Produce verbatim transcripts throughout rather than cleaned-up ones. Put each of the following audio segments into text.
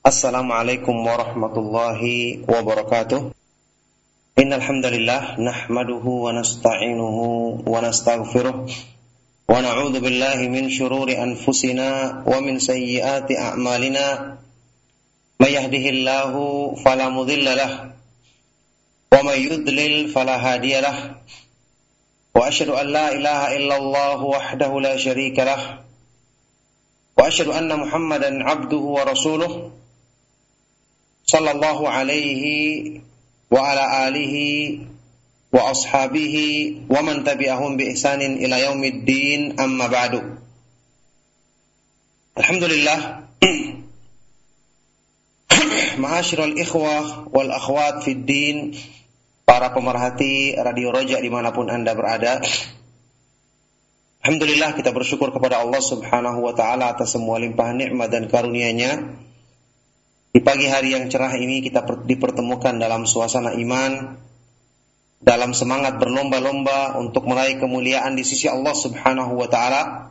Assalamualaikum warahmatullahi wabarakatuh. Innal hamdalillah nahmaduhu wa nasta'inuhu wa nastaghfiruh wa na'udzu billahi min shururi anfusina wa min sayyiati a'malina. May yahdihillahu fala mudilla lahu wa may yudlil fala hadiya lahu. Wa asyhadu an la ilaha illallah wahdahu la syarika lahu. Wa asyhadu anna Muhammadan 'abduhu wa rasuluh. Sallallahu alaihi wa ala alihi wa ashabihi wa man tabi'ahum bi ihsanin ila yaumiddin, amma ba'du. Alhamdulillah, ma'asyiral ikhwah wal akhwat fid din, para pemerhati Radio Roja dimanapun Anda berada. Alhamdulillah, kita bersyukur kepada Allah Subhanahu wa ta'ala atas semua limpahan nikmat dan karunia-Nya. Di pagi hari yang cerah ini kita dipertemukan dalam suasana iman, dalam semangat berlomba-lomba untuk meraih kemuliaan di sisi Allah Subhanahu wa ta'ala.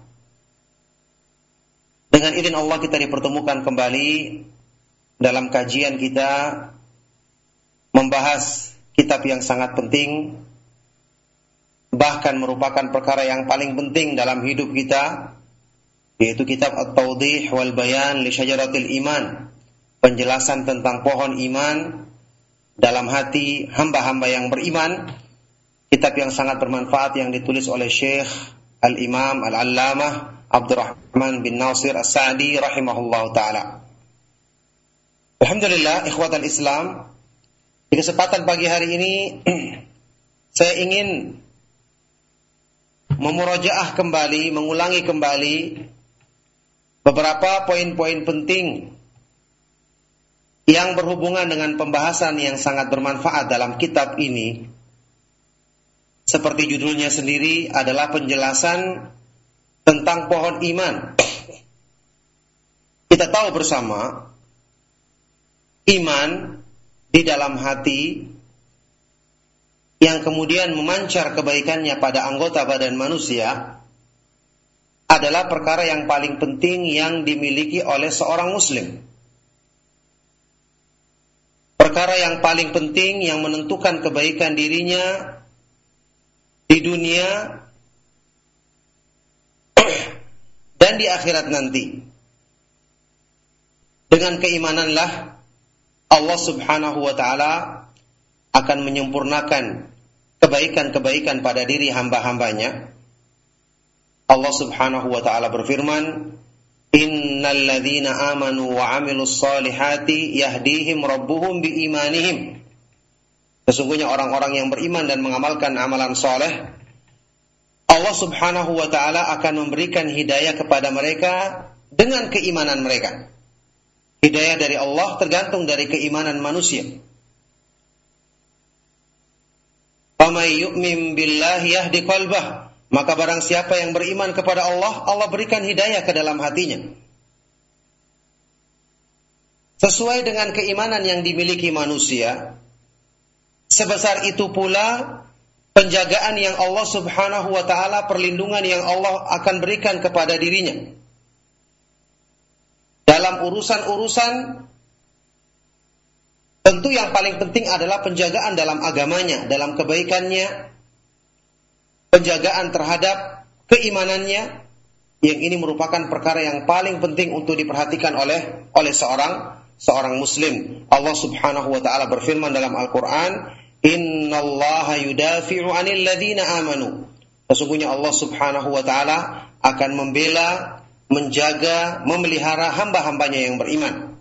Dengan izin Allah kita dipertemukan kembali dalam kajian kita membahas kitab yang sangat penting, bahkan merupakan perkara yang paling penting dalam hidup kita, yaitu kitab At-Tawdih wal Bayan li Syajaratil Iman, penjelasan tentang pohon iman dalam hati hamba-hamba yang beriman. Kitab yang sangat bermanfaat yang ditulis oleh Syekh Al-Imam Al-Allamah Abdurrahman bin Nasir As-Sa'di rahimahullahu ta'ala. Alhamdulillah, ikhwatal Islam, di kesempatan pagi hari ini saya ingin memurajaah kembali, mengulangi kembali beberapa poin-poin penting yang berhubungan dengan pembahasan yang sangat bermanfaat dalam kitab ini. Seperti judulnya sendiri adalah penjelasan tentang pohon iman. Kita tahu bersama, iman di dalam hati yang kemudian memancar kebaikannya pada anggota badan manusia adalah perkara yang paling penting yang dimiliki oleh seorang muslim. Perkara yang paling penting yang menentukan kebaikan dirinya di dunia dan di akhirat nanti. Dengan keimananlah Allah Subhanahu wa ta'ala akan menyempurnakan kebaikan-kebaikan pada diri hamba-hambanya. Allah Subhanahu wa ta'ala berfirman, Innal ladzina amanu wa 'amilus solihati yahdihim rabbuhum biimanihim. Sesungguhnya orang-orang yang beriman dan mengamalkan amalan soleh, Allah Subhanahu wa ta'ala akan memberikan hidayah kepada mereka dengan keimanan mereka. Hidayah dari Allah tergantung dari keimanan manusia. Famay yu'min billahi yahdi qalbah. Maka barang siapa yang beriman kepada Allah, Allah berikan hidayah ke dalam hatinya. Sesuai dengan keimanan yang dimiliki manusia, sebesar itu pula penjagaan yang Allah Subhanahu wa ta'ala, perlindungan yang Allah akan berikan kepada dirinya. Dalam urusan-urusan, tentu yang paling penting adalah penjagaan dalam agamanya, dalam kebaikannya, penjagaan terhadap keimanannya, yang ini merupakan perkara yang paling penting untuk diperhatikan oleh oleh seorang seorang muslim. Allah Subhanahu wa ta'ala berfirman dalam Al-Qur'an, Innallaha yudafi'u 'anil ladzina amanu. Sesungguhnya Allah Subhanahu wa ta'ala akan membela, menjaga, memelihara hamba-hambanya yang beriman.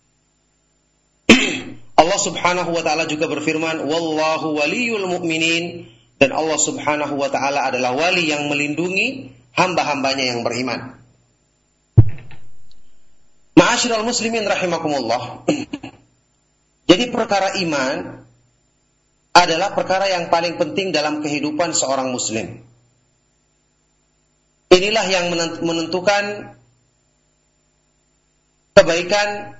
Allah Subhanahu wa ta'ala juga berfirman, Wallahu waliyul mu'minin. Dan Allah Subhanahu wa ta'ala adalah wali yang melindungi hamba-hambanya yang beriman. Ma'asyiral muslimin rahimakumullah. Jadi perkara iman adalah perkara yang paling penting dalam kehidupan seorang muslim. Inilah yang menentukan kebaikan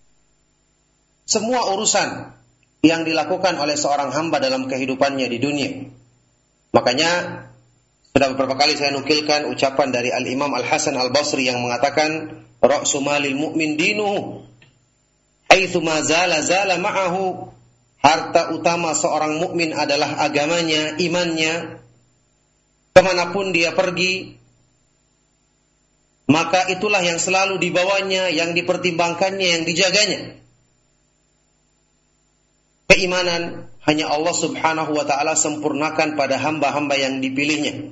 semua urusan yang dilakukan oleh seorang hamba dalam kehidupannya di dunia. Makanya sudah beberapa kali saya nukilkan ucapan dari Al-Imam Al-Hasan Al-Basri yang mengatakan, Ra'su malil mu'min dinuhu. Haitsu ma zala zala ma'ahu. Harta utama seorang mukmin adalah agamanya, imannya. Kemanapun dia pergi, maka itulah yang selalu dibawanya, yang dipertimbangkannya, yang dijaganya. Keimanan hanya Allah subhanahu wa ta'ala sempurnakan pada hamba-hamba yang dipilihnya.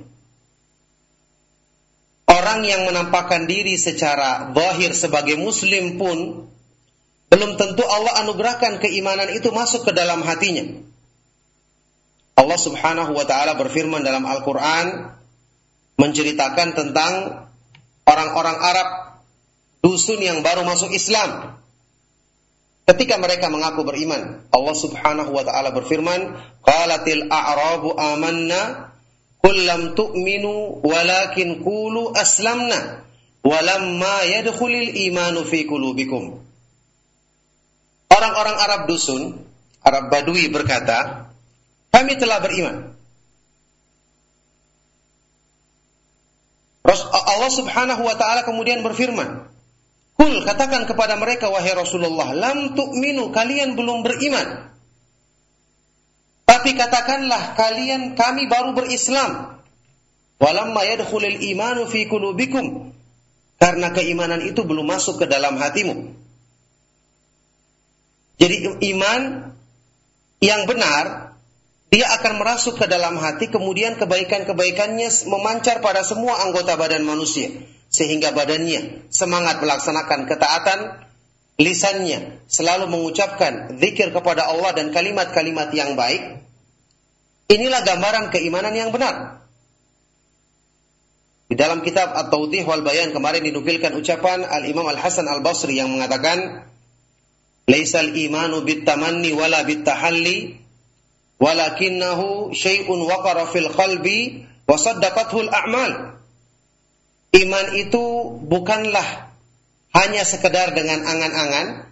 Orang yang menampakkan diri secara zahir sebagai muslim pun belum tentu Allah anugerahkan keimanan itu masuk ke dalam hatinya. Allah subhanahu wa ta'ala berfirman dalam Al-Quran, menceritakan tentang orang-orang Arab dusun yang baru masuk Islam. Ketika mereka mengaku beriman, Allah subhanahu wa ta'ala berfirman, qalatil a'rabu amanna qul lam tu'minu walakin qulu aslamna walamma yadkhulil imanu fi qulubikum. Orang-orang Arab dusun, Arab Badui berkata, kami telah beriman. Allah subhanahu wa ta'ala kemudian berfirman, Kul, katakan kepada mereka, wahai Rasulullah, lam tu'minu, kalian belum beriman. Tapi katakanlah, kalian, kami baru berislam. Walamma yadkhulil imanu fi qulubikum. Karena keimanan itu belum masuk ke dalam hatimu. Jadi iman yang benar, dia akan merasuk ke dalam hati, kemudian kebaikan-kebaikannya memancar pada semua anggota badan manusia. Sehingga badannya semangat melaksanakan ketaatan, lisannya selalu mengucapkan zikir kepada Allah dan kalimat-kalimat yang baik. Inilah gambaran keimanan yang benar. Di dalam kitab At-Tawdih wal Bayan kemarin dinukilkan ucapan Al-Imam Al-Hasan Al-Basri yang mengatakan, Laisal imanu bit-tamanni wala bit-tahalli, walakinnahu syai'un waqara fil qalbi wa saddaqathu al-a'mal. Iman itu bukanlah hanya sekedar dengan angan-angan,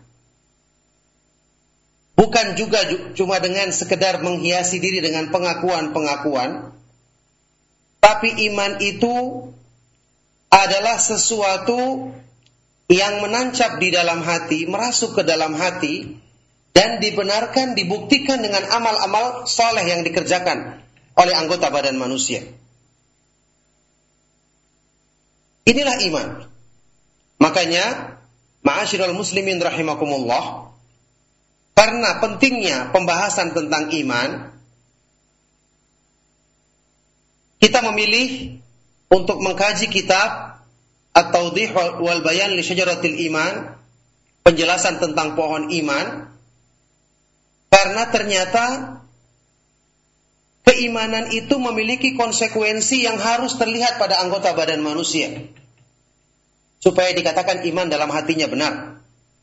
bukan juga cuma dengan sekedar menghiasi diri dengan pengakuan-pengakuan, tapi iman itu adalah sesuatu yang menancap di dalam hati, merasuk ke dalam hati, dan dibenarkan, dibuktikan dengan amal-amal saleh yang dikerjakan oleh anggota badan manusia. Inilah iman. Makanya, ma'asyiral muslimin rahimakumullah, karena pentingnya pembahasan tentang iman, kita memilih untuk mengkaji kitab At-Tawdih wal Bayan li Syajaratil Iman, penjelasan tentang pohon iman, karena ternyata keimanan itu memiliki konsekuensi yang harus terlihat pada anggota badan manusia, supaya dikatakan iman dalam hatinya benar.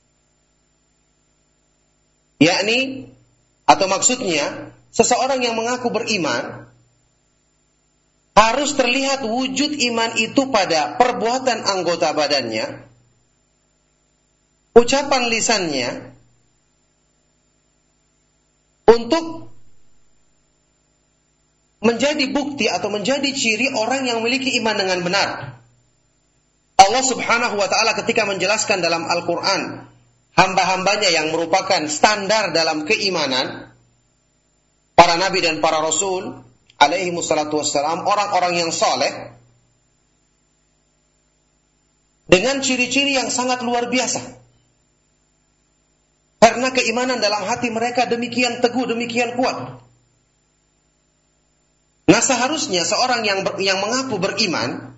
Yakni, atau maksudnya, seseorang yang mengaku beriman harus terlihat wujud iman itu pada perbuatan anggota badannya, ucapan lisannya, untuk menjadi bukti atau menjadi ciri orang yang memiliki iman dengan benar. Allah subhanahu wa ta'ala ketika menjelaskan dalam Al-Quran hamba-hambanya yang merupakan standar dalam keimanan, para nabi dan para rasul alaihi wassalatu wassalam, orang-orang yang soleh, dengan ciri-ciri yang sangat luar biasa. Karena keimanan dalam hati mereka demikian teguh, demikian kuat. Nah, seharusnya seorang yang ber, yang mengaku beriman,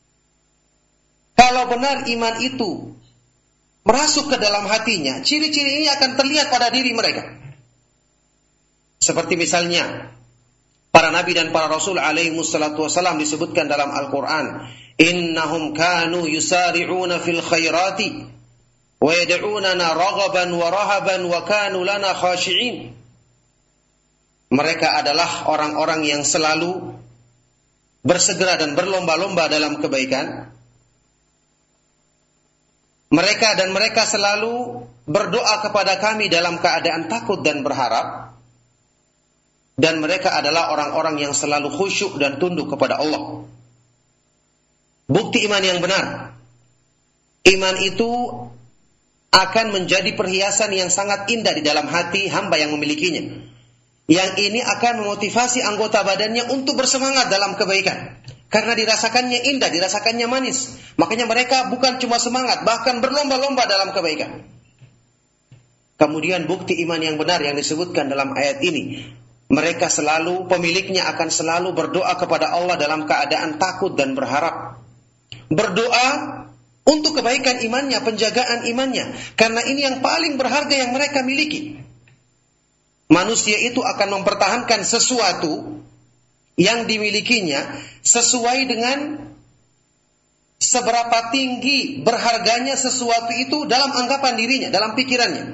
kalau benar iman itu merasuk ke dalam hatinya, ciri-ciri ini akan terlihat pada diri mereka. Seperti misalnya para nabi dan para rasul alaihi wassalatu wassalam disebutkan dalam Al-Quran, innahum kanu yusari'una fil khairati wa yad'unana raghaban wa rahaban wa kanu lana khashi'in. Mereka adalah orang-orang yang selalu bersegera dan berlomba-lomba dalam kebaikan. Mereka dan mereka selalu berdoa kepada kami dalam keadaan takut dan berharap. Dan mereka adalah orang-orang yang selalu khusyuk dan tunduk kepada Allah. Bukti iman yang benar. Iman itu akan menjadi perhiasan yang sangat indah di dalam hati hamba yang memilikinya. Yang ini akan memotivasi anggota badannya untuk bersemangat dalam kebaikan. Karena dirasakannya indah, dirasakannya manis. Makanya mereka bukan cuma semangat, bahkan berlomba-lomba dalam kebaikan. Kemudian bukti iman yang benar yang disebutkan dalam ayat ini. Mereka selalu, pemiliknya akan selalu berdoa kepada Allah dalam keadaan takut dan berharap. Berdoa untuk kebaikan imannya, penjagaan imannya. Karena ini yang paling berharga yang mereka miliki. Manusia itu akan mempertahankan sesuatu yang dimilikinya sesuai dengan seberapa tinggi berharganya sesuatu itu dalam anggapan dirinya, dalam pikirannya.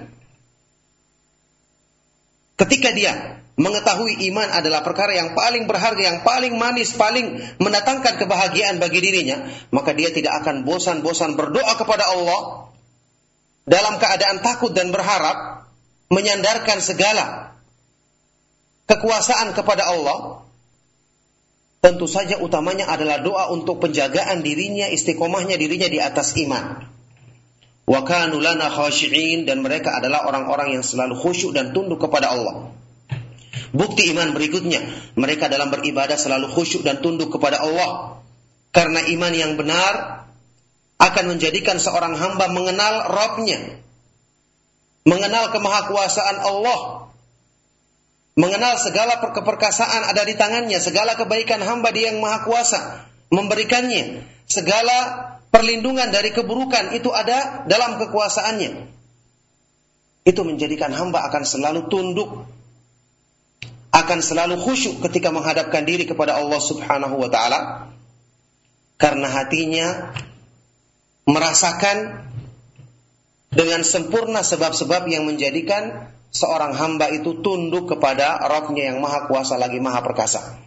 Ketika dia mengetahui iman adalah perkara yang paling berharga, yang paling manis, paling mendatangkan kebahagiaan bagi dirinya, maka dia tidak akan bosan-bosan berdoa kepada Allah dalam keadaan takut dan berharap, menyandarkan segala kekuasaan kepada Allah. Tentu saja utamanya adalah doa untuk penjagaan dirinya, istiqomahnya dirinya di atas iman. Wa kanu lana khashi'in, dan mereka adalah orang-orang yang selalu khusyuk dan tunduk kepada Allah. Bukti iman berikutnya, mereka dalam beribadah selalu khusyuk dan tunduk kepada Allah. Karena iman yang benar akan menjadikan seorang hamba mengenal Rabb-nya, mengenal kemahakuasaan Allah, mengenal segala keperkasaan ada di tangannya, segala kebaikan hamba Dia yang maha kuasa memberikannya, segala perlindungan dari keburukan itu ada dalam kekuasaannya. Itu menjadikan hamba akan selalu tunduk, akan selalu khusyuk ketika menghadapkan diri kepada Allah Subhanahu wa ta'ala, karena hatinya merasakan dengan sempurna sebab-sebab yang menjadikan seorang hamba itu tunduk kepada Rabb-nya yang maha kuasa lagi maha perkasa.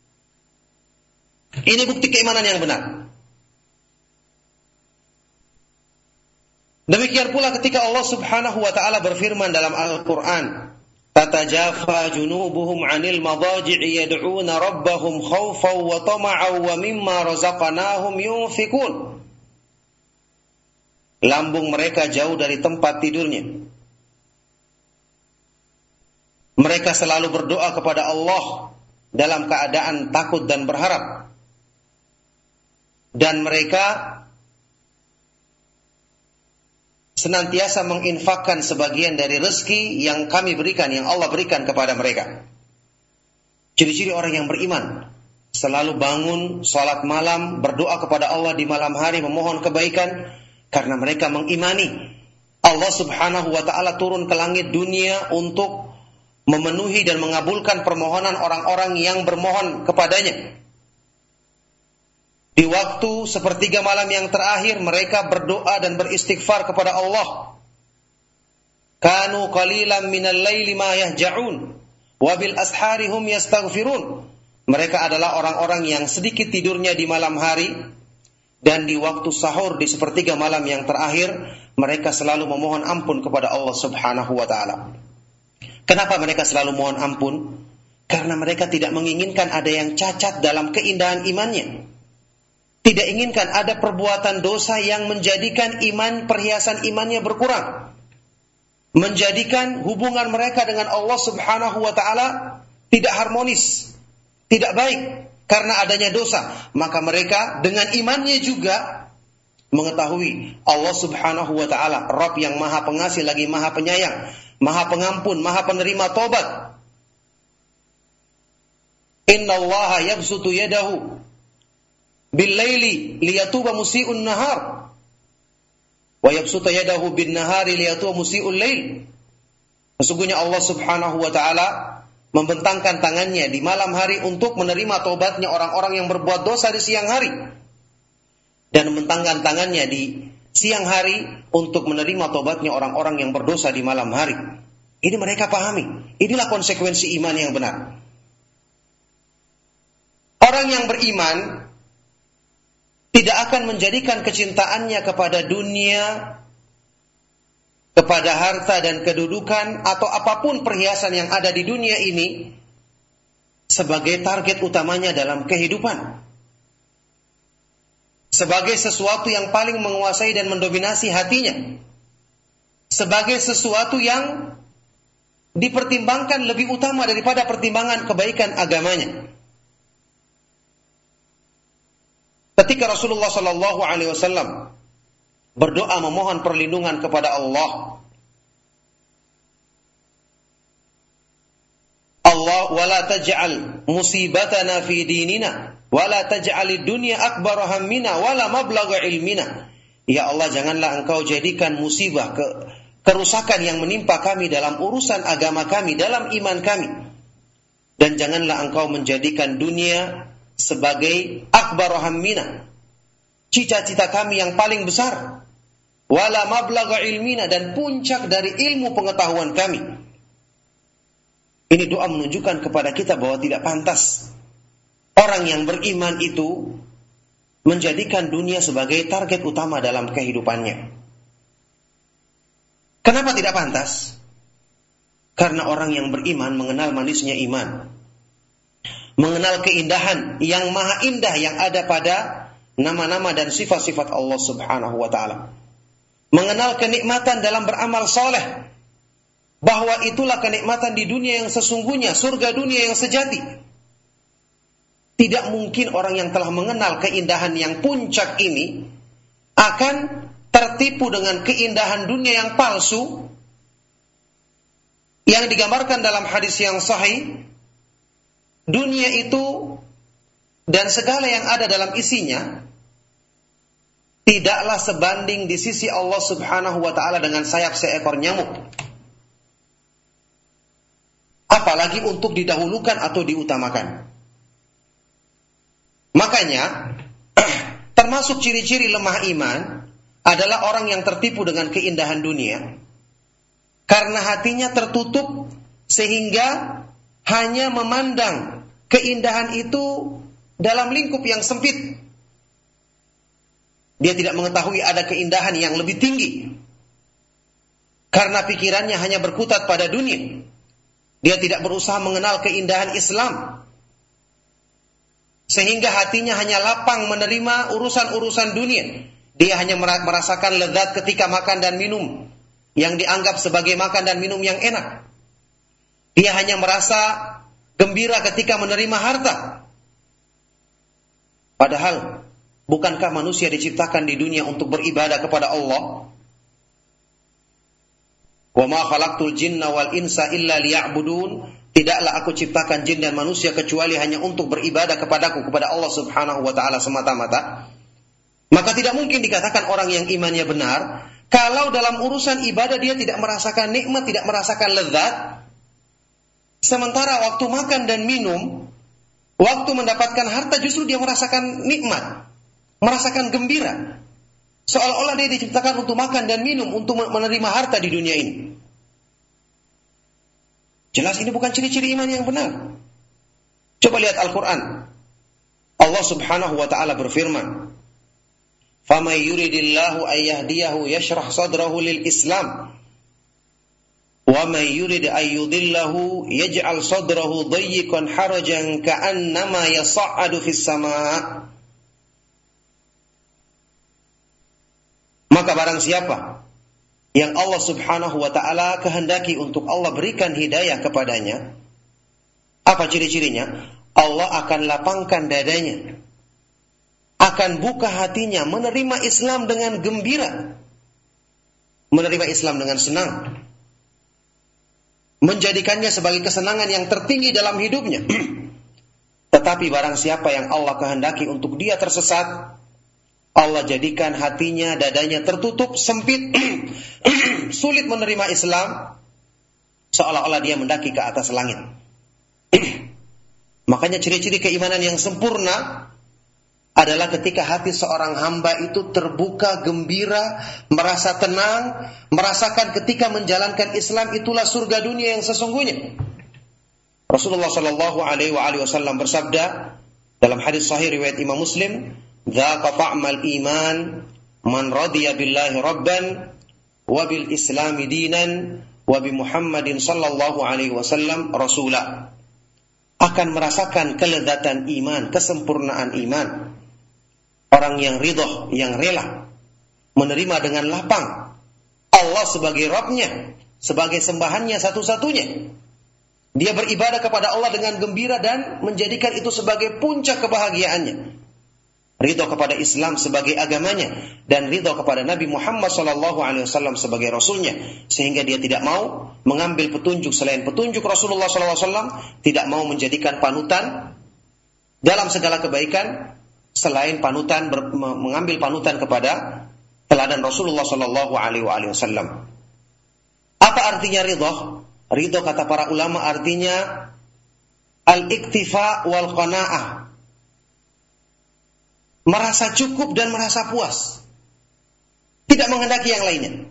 Ini bukti keimanan yang benar. Demikian pula ketika Allah Subhanahu wa ta'ala berfirman dalam Al-Quran, tatajafa junubuhum 'anil madaji'i yad'una rabbahum khawfan wa tama'an wa mimma razaqnahum yunfikun. Lambung mereka jauh dari tempat tidurnya. Mereka selalu berdoa kepada Allah dalam keadaan takut dan berharap. Dan mereka senantiasa menginfakkan sebagian dari rezeki yang kami berikan, yang Allah berikan kepada mereka. Ciri-ciri orang yang beriman, selalu bangun salat malam, berdoa kepada Allah di malam hari, memohon kebaikan, karena mereka mengimani Allah Subhanahu wa ta'ala turun ke langit dunia untuk memenuhi dan mengabulkan permohonan orang-orang yang bermohon kepadanya. Di waktu sepertiga malam yang terakhir mereka berdoa dan beristighfar kepada Allah. Kanu qalilan minal laili ma yahja'un wa bil ashari hum yastaghfirun. Mereka adalah orang-orang yang sedikit tidurnya di malam hari, dan di waktu sahur di sepertiga malam yang terakhir mereka selalu memohon ampun kepada Allah Subhanahu wa ta'ala. Kenapa mereka selalu mohon ampun? Karena mereka tidak menginginkan ada yang cacat dalam keindahan imannya. Tidak inginkan ada perbuatan dosa yang menjadikan iman, perhiasan imannya berkurang. Menjadikan hubungan mereka dengan Allah Subhanahu wa ta'ala tidak harmonis, tidak baik karena adanya dosa. Maka mereka dengan imannya juga mengetahui Allah Subhanahu wa ta'ala Rabb yang maha pengasih lagi maha penyayang, maha pengampun, maha penerima tobat. Inna allaha yabsutu yadahu bil-laili liyatuba musii'un nahar wa yabsutu yadahu bin-nahari liyatuba musii'ul lail. Sesungguhnya Allah Subhanahu wa ta'ala membentangkan tangannya di malam hari untuk menerima tobatnya orang-orang yang berbuat dosa di siang hari, dan membentangkan tangannya di siang hari untuk menerima tobatnya orang-orang yang berdosa di malam hari. Ini mereka pahami. Inilah konsekuensi iman yang benar. Orang yang beriman tidak akan menjadikan kecintaannya kepada dunia, kepada harta dan kedudukan, atau apapun perhiasan yang ada di dunia ini sebagai target utamanya dalam kehidupan, sebagai sesuatu yang paling menguasai dan mendominasi hatinya. sebagai sesuatu yang dipertimbangkan lebih utama daripada pertimbangan kebaikan agamanya. Ketika Rasulullah sallallahu alaihi wasallam berdoa memohon perlindungan kepada Allah, Allah wala taj'al musibatana fi dinina wala taj'alid dunya akbar hammina wala mablagha ilmina. Ya Allah, janganlah engkau jadikan musibah ke kerusakan yang menimpa kami dalam urusan agama kami, dalam iman kami. Dan janganlah engkau menjadikan dunia sebagai akbar hammina, cita-cita kami yang paling besar, wala mablagha ilmina, dan puncak dari ilmu pengetahuan kami. Ini doa menunjukkan kepada kita bahwa tidak pantas orang yang beriman itu menjadikan dunia sebagai target utama dalam kehidupannya. Kenapa tidak pantas? Karena orang yang beriman mengenal manisnya iman, mengenal keindahan yang maha indah yang ada pada nama-nama dan sifat-sifat Allah subhanahu wa ta'ala, mengenal kenikmatan dalam beramal soleh, bahwa itulah kenikmatan di dunia yang sesungguhnya, surga dunia yang sejati. Tidak mungkin orang yang telah mengenal keindahan yang puncak ini akan tertipu dengan keindahan dunia yang palsu yang digambarkan dalam hadis yang sahih. Dunia itu dan segala yang ada dalam isinya tidaklah sebanding di sisi Allah subhanahu wa ta'ala dengan sayap seekor nyamuk, apalagi untuk didahulukan atau diutamakan. Makanya termasuk ciri-ciri lemah iman adalah orang yang tertipu dengan keindahan dunia karena hatinya tertutup sehingga hanya memandang keindahan itu dalam lingkup yang sempit. Dia tidak mengetahui ada keindahan yang lebih tinggi karena pikirannya hanya berkutat pada dunia. Dia tidak berusaha mengenal keindahan Islam sehingga hatinya hanya lapang menerima urusan-urusan dunia. Dia hanya merasakan lezat ketika makan dan minum yang dianggap sebagai makan dan minum yang enak. Dia hanya merasa gembira ketika menerima harta. Padahal, bukankah manusia diciptakan di dunia untuk beribadah kepada Allah? Wa ma khalaqtul jinna wal insa illa liya'budun. Tidaklah aku ciptakan jin dan manusia kecuali hanya untuk beribadah kepadaku, kepada Allah subhanahu wa ta'ala semata-mata. Maka tidak mungkin dikatakan orang yang imannya benar kalau dalam urusan ibadah dia tidak merasakan nikmat, tidak merasakan lezat. Sementara waktu makan dan minum, waktu mendapatkan harta justru dia merasakan nikmat, merasakan gembira. Seolah-olah dia diciptakan untuk makan dan minum, untuk menerima harta di dunia ini. Jelas ini bukan ciri-ciri iman yang benar. Coba lihat Al-Quran. Allah subhanahu wa ta'ala berfirman, فَمَنْ يُرِدِ اللَّهُ أَنْ يَهْدِيَهُ يَشْرَحْ صَدْرَهُ لِلْإِسْلَامِ وَمَنْ يُرِدْ أَنْ يُضِلَّهُ يَجْعَلْ صَدْرَهُ ضَيِّقًا حَرَجًا كَأَنَّمَا يَصَعَّدُ فِي السَّمَاءِ. Maka barang siapa yang Allah subhanahu wa ta'ala kehendaki untuk Allah berikan hidayah kepadanya, apa ciri-cirinya? Allah akan lapangkan dadanya, akan buka hatinya, menerima Islam dengan gembira, menerima Islam dengan senang, menjadikannya sebagai kesenangan yang tertinggi dalam hidupnya. Tetapi barang siapa yang Allah kehendaki untuk dia tersesat, Allah jadikan hatinya, dadanya tertutup, sempit, sulit menerima Islam, seolah-olah dia mendaki ke atas langit. Makanya ciri-ciri keimanan yang sempurna adalah ketika hati seorang hamba itu terbuka, gembira, merasa tenang, merasakan ketika menjalankan Islam itulah surga dunia yang sesungguhnya. Rasulullah sallallahu alaihi wasallam bersabda dalam hadis sahih riwayat Imam Muslim, "Dzaqa ta'mal iman man radiya billahi rabban wa bil islami dinan wa bi Muhammadin sallallahu alaihi wasallam rasula." Akan merasakan kelezatan iman, kesempurnaan iman. Orang yang ridho, yang rela menerima dengan lapang Allah sebagai Rabbnya, sebagai sembahannya satu-satunya. Dia beribadah kepada Allah dengan gembira dan menjadikan itu sebagai puncak kebahagiaannya. Ridho kepada Islam sebagai agamanya dan ridho kepada Nabi Muhammad sallallahu alaihi wasallam sebagai rasulnya, sehingga dia tidak mau mengambil petunjuk selain petunjuk Rasulullah sallallahu alaihi wasallam, tidak mau menjadikan panutan dalam segala kebaikan selain panutan ber, mengambil panutan kepada teladan Rasulullah sallallahu alaihi wasallam. Apa artinya ridho? Ridho kata para ulama artinya al-iktifa wal qanaah. Merasa cukup dan merasa puas. Tidak menghendaki yang lainnya.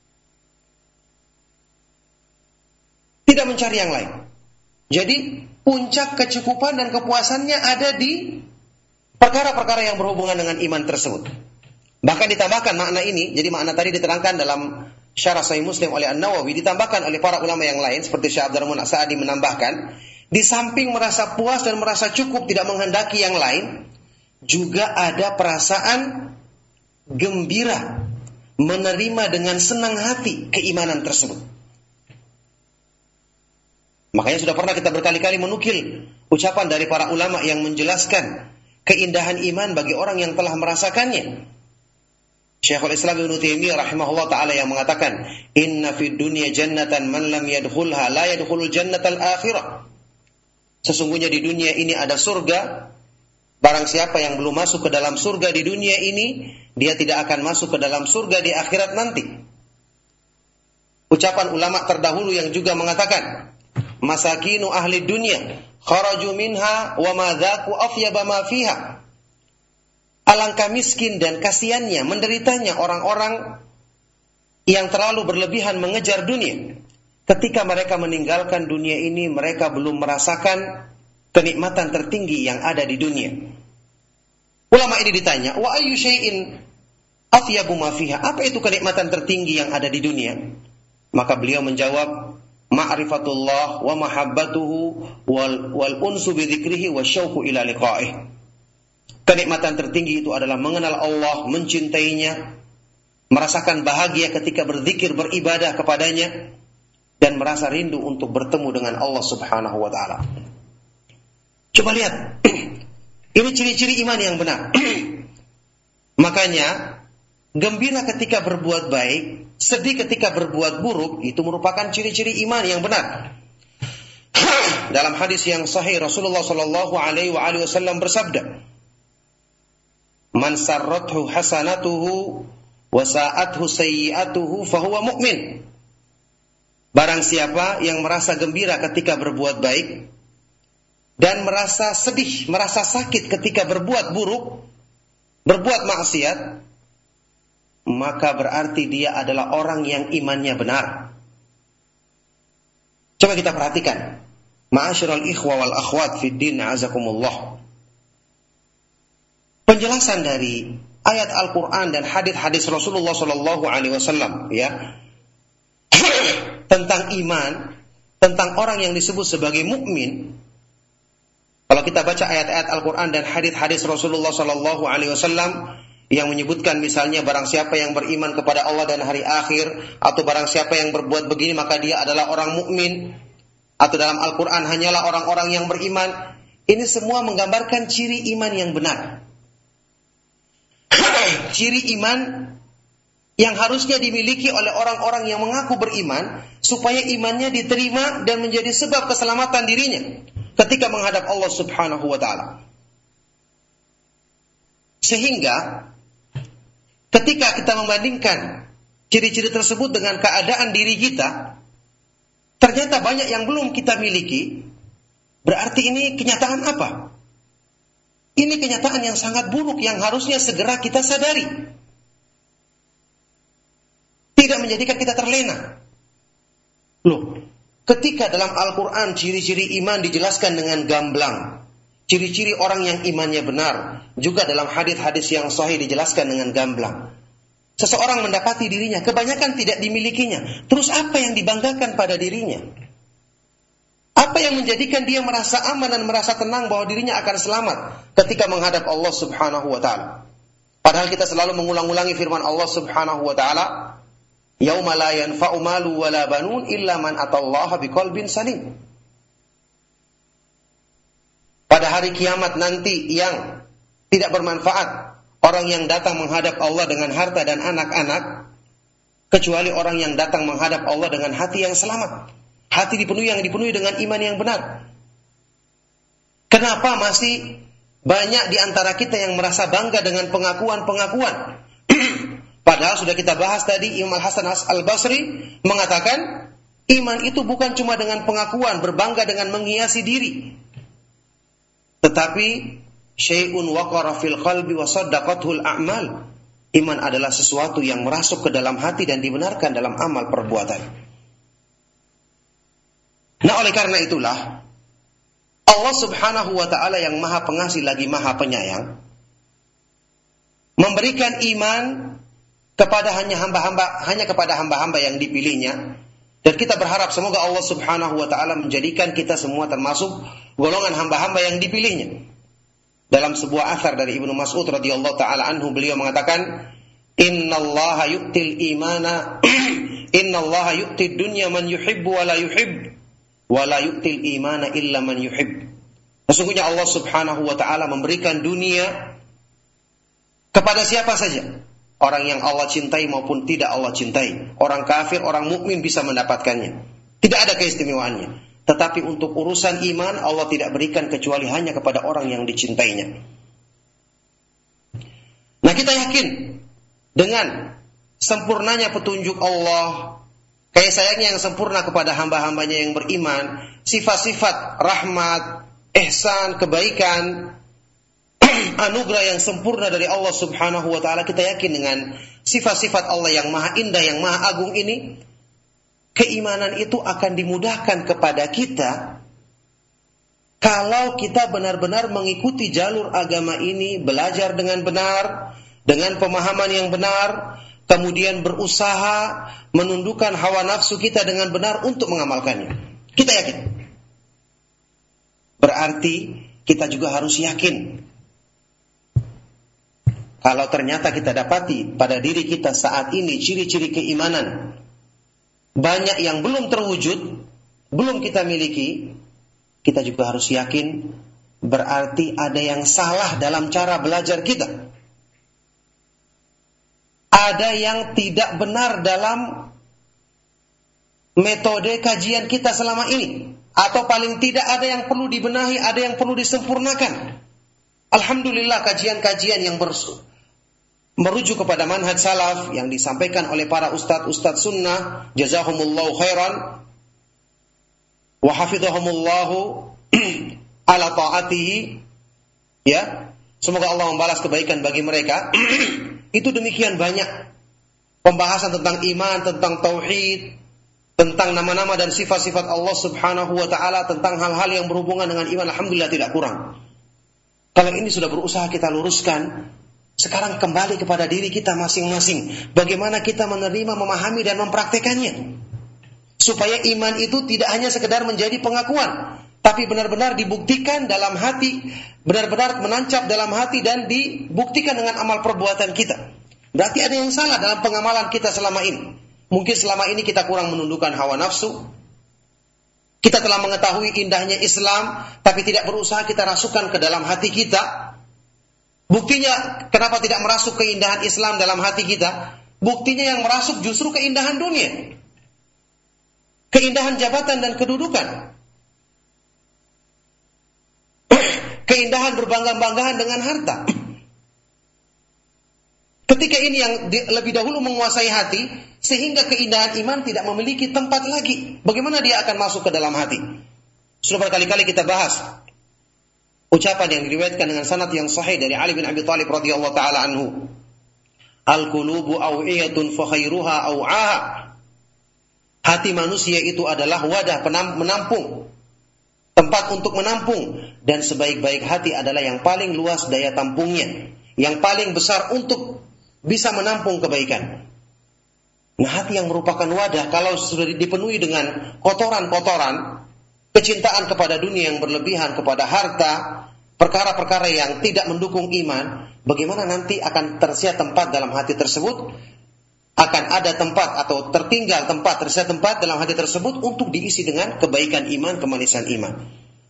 Tidak mencari yang lain. Jadi puncak kecukupan dan kepuasannya ada di perkara-perkara yang berhubungan dengan iman tersebut. Bahkan ditambahkan makna ini, jadi makna tadi diterangkan dalam Syarah Sahih Muslim oleh An-Nawawi, ditambahkan oleh para ulama yang lain seperti Syekh Abdurrahman As-Sa'di menambahkan, di samping merasa puas dan merasa cukup tidak menghendaki yang lain, juga ada perasaan gembira, menerima dengan senang hati keimanan tersebut. Makanya sudah pernah kita berkali-kali menukil ucapan dari para ulama yang menjelaskan keindahan iman bagi orang yang telah merasakannya. Syekhul Islam Ibnu Taimiyah rahimahullah taala yang mengatakan, "Inna fid dunya jannatan man lam yadkhulha la yadkhulul jannatal akhirah." Sesungguhnya di dunia ini ada surga. Barang siapa yang belum masuk ke dalam surga di dunia ini, dia tidak akan masuk ke dalam surga di akhirat nanti. Ucapan ulama terdahulu yang juga mengatakan, "Masakinu ahli dunya kharaju minha wa ma dzaku athyaba ma fiha." Alangkah miskin dan kasihannya, menderitanya orang-orang yang terlalu berlebihan mengejar dunia. Ketika mereka meninggalkan dunia ini, mereka belum merasakan kenikmatan tertinggi yang ada di dunia. Ulama ini ditanya, wa ayyu syai'in athyabu ma fiha? Apa itu kenikmatan tertinggi yang ada di dunia? Maka beliau menjawab, ma'rifatullah wa mahabbatuhu wal, wal unsu bi dzikrihi wasyauqu ila liqa'ih. Kenikmatan tertinggi itu adalah mengenal Allah, mencintainya, merasakan bahagia ketika berzikir, beribadah kepadanya, dan merasa rindu untuk bertemu dengan Allah Subhanahu wa ta'ala. Coba lihat, ini ciri-ciri iman yang benar. Makanya, gembira ketika berbuat baik, sedih ketika berbuat buruk, itu merupakan ciri-ciri iman yang benar. Dalam hadis yang sahih, Rasulullah sallallahu alaihi wasallam bersabda, "Man sarrathu hasanatuhu wa sa'athu sayyi'atuhu fahuwa mu'min." Barang siapa yang merasa gembira ketika berbuat baik dan merasa sedih, merasa sakit ketika berbuat buruk, berbuat maksiat, maka berarti dia adalah orang yang imannya benar. Coba kita perhatikan, ma'asyiral ikhwa wal akhwat fid din, azakumullah. Penjelasan dari ayat Al-Quran dan hadis-hadis Rasulullah sallallahu alaihi wasallam, ya, tentang iman, tentang orang yang disebut sebagai mukmin. Kalau kita baca ayat-ayat Al-Quran dan hadis-hadis Rasulullah sallallahu alaihi wasallam yang menyebutkan misalnya barang siapa yang beriman kepada Allah dan hari akhir, atau barang siapa yang berbuat begini maka dia adalah orang mukmin, atau dalam Al-Quran hanyalah orang-orang yang beriman. Ini semua menggambarkan ciri iman yang benar. Ciri iman yang harusnya dimiliki oleh orang-orang yang mengaku beriman, supaya imannya diterima dan menjadi sebab keselamatan dirinya ketika menghadap Allah Subhanahu wa ta'ala. Sehingga ketika kita membandingkan ciri-ciri tersebut dengan keadaan diri kita, ternyata banyak yang belum kita miliki. Berarti ini kenyataan apa? Ini kenyataan yang sangat buruk yang harusnya segera kita sadari. Tidak menjadikan kita terlena. Loh, ketika dalam Al-Quran ciri-ciri iman dijelaskan dengan gamblang, ciri-ciri orang yang imannya benar, juga dalam hadis-hadis yang sahih dijelaskan dengan gamblang. Seseorang mendapati dirinya, kebanyakan tidak dimilikinya. Terus apa yang dibanggakan pada dirinya? Apa yang menjadikan dia merasa aman dan merasa tenang bahwa dirinya akan selamat ketika menghadap Allah Subhanahu wa ta'ala? Padahal kita selalu mengulang-ulangi firman Allah Subhanahu wa ta'ala, Yauma la yanfa'u malu wala banun illa man atallaha biqalbin salim. Pada hari kiamat nanti yang tidak bermanfaat orang yang datang menghadap Allah dengan harta dan anak-anak, kecuali orang yang datang menghadap Allah dengan hati yang selamat. Hati dipenuhi yang dipenuhi dengan iman yang benar. Kenapa masih banyak di antara kita yang merasa bangga dengan pengakuan-pengakuan? Padahal sudah kita bahas tadi, Imam Al-Hasan Al-Basri mengatakan, iman itu bukan cuma dengan pengakuan, berbangga dengan menghiasi diri. Tetapi, syai'un waqara fil qalbi wa saddaqathul a'mal. Iman adalah sesuatu yang merasuk ke dalam hati dan dibenarkan dalam amal perbuatan. Nah, oleh karena itulah, Allah Subhanahu wa ta'ala yang maha pengasih lagi maha penyayang, memberikan iman kepada hanya hamba-hamba, hanya kepada hamba-hamba yang dipilihnya. Dan kita berharap semoga Allah Subhanahu wa ta'ala menjadikan kita semua termasuk golongan hamba-hamba yang dipilihnya. Dalam sebuah athar dari Ibnu Mas'ud radhiyallahu ta'ala anhu, beliau mengatakan, Innallaha yu'til imana Innallaha yu'tid dunya man yuhibbu wa la yuhibb wa la yu'til imana illa man yuhibb. Sesungguhnya Allah Subhanahu wa ta'ala memberikan dunia kepada siapa saja, orang yang Allah cintai maupun tidak Allah cintai. Orang kafir, orang mukmin bisa mendapatkannya. Tidak ada keistimewaannya. Tetapi untuk urusan iman, Allah tidak berikan kecuali hanya kepada orang yang dicintainya. Nah, kita yakin dengan sempurnanya petunjuk Allah, kasih sayangnya yang sempurna kepada hamba-hambanya yang beriman, sifat-sifat rahmat, ihsan, kebaikan, anugerah yang sempurna dari Allah Subhanahu wa ta'ala. Kita yakin dengan sifat-sifat Allah yang maha indah, yang maha agung ini, keimanan itu akan dimudahkan kepada kita kalau kita benar-benar mengikuti jalur agama ini, belajar dengan benar, dengan pemahaman yang benar, kemudian berusaha menundukkan hawa nafsu kita dengan benar untuk mengamalkannya. Kita yakin. Berarti kita juga harus yakin kalau ternyata kita dapati pada diri kita saat ini ciri-ciri keimanan banyak yang belum terwujud, belum kita miliki, kita juga harus yakin berarti ada yang salah dalam cara belajar kita. Ada yang tidak benar dalam metode kajian kita selama ini. Atau paling tidak ada yang perlu dibenahi, ada yang perlu disempurnakan. Alhamdulillah kajian-kajian yang bersu merujuk kepada manhaj salaf yang disampaikan oleh para ustadz-ustadz sunnah, jazahumullahu khairan wa hafidhahumullahu ala ta'atihi, ya, semoga Allah membalas kebaikan bagi mereka. Itu demikian banyak pembahasan tentang iman, tentang tauhid, tentang nama-nama dan sifat-sifat Allah Subhanahu wa ta'ala, tentang hal-hal yang berhubungan dengan iman. Alhamdulillah tidak kurang. Kalau ini sudah berusaha kita luruskan, sekarang kembali kepada diri kita masing-masing. Bagaimana kita menerima, memahami dan mempraktekannya. Supaya iman itu tidak hanya sekedar menjadi pengakuan, tapi benar-benar dibuktikan dalam hati, benar-benar menancap dalam hati dan dibuktikan dengan amal perbuatan kita. Berarti ada yang salah dalam pengamalan kita selama ini. Mungkin selama ini kita kurang menundukkan hawa nafsu. Kita telah mengetahui indahnya Islam, tapi tidak berusaha kita rasukan ke dalam hati kita. Buktinya, kenapa tidak merasuk keindahan Islam dalam hati kita? Buktinya yang merasuk justru keindahan dunia. Keindahan jabatan dan kedudukan. Keindahan berbangga-banggahan dengan harta. Ketika ini yang di, lebih dahulu menguasai hati, sehingga keindahan iman tidak memiliki tempat lagi. Bagaimana dia akan masuk ke dalam hati? Sudah berkali-kali kita bahas ucapan yang diriwayatkan dengan sanad yang sahih dari Ali bin Abi Thalib radhiyallahu taala anhu. Al-qulubu aw'iyatun fa khairuha aw'aha. Hati manusia itu adalah wadah menampung, tempat untuk menampung, dan sebaik-baik hati adalah yang paling luas daya tampungnya, yang paling besar untuk bisa menampung kebaikan. Nah, hati yang merupakan wadah kalau sudah dipenuhi dengan kotoran-kotoran, kecintaan kepada dunia yang berlebihan, kepada harta, perkara-perkara yang tidak mendukung iman, bagaimana nanti akan tersia tempat dalam hati tersebut? akan ada tempat atau tertinggal tempat, tersisa tempat dalam hati tersebut untuk diisi dengan kebaikan iman, kemanisan iman.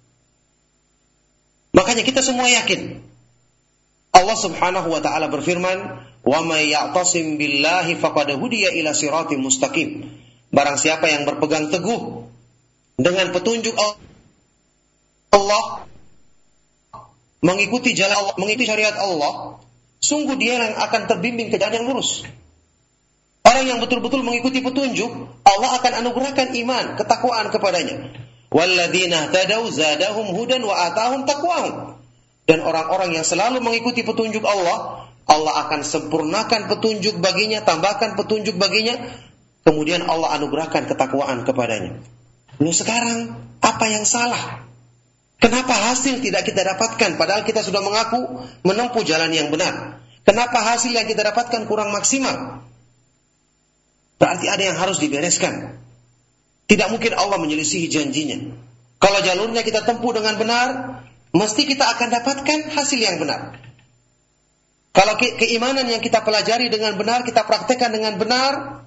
Makanya kita semua yakin Allah Subhanahu wa taala berfirman, "Wa may ya'tasim billahi faqad hudiya ila siratim mustaqim." Barang siapa yang berpegang teguh dengan petunjuk Allah, mengikuti jalan Allah, mengikuti syariat Allah, sungguh dia yang akan terbimbing ke jalan yang lurus. Orang yang betul-betul mengikuti petunjuk, Allah akan anugerahkan iman, ketakwaan kepadanya. Walladzina tadau zadahum hudan wa atahum taqwahum. Dan orang-orang yang selalu mengikuti petunjuk Allah, Allah akan sempurnakan petunjuk baginya, tambahkan petunjuk baginya, kemudian Allah anugerahkan ketakwaan kepadanya. Lalu sekarang, apa yang salah? Kenapa hasil tidak kita dapatkan padahal kita sudah mengaku menempuh jalan yang benar? Kenapa hasil yang kita dapatkan kurang maksimal? Berarti ada yang harus dibereskan. Tidak mungkin Allah menyelisihi janjinya. Kalau jalurnya kita tempuh dengan benar, mesti kita akan dapatkan hasil yang benar. Kalau ke- keimanan yang kita pelajari dengan benar, kita praktekkan dengan benar,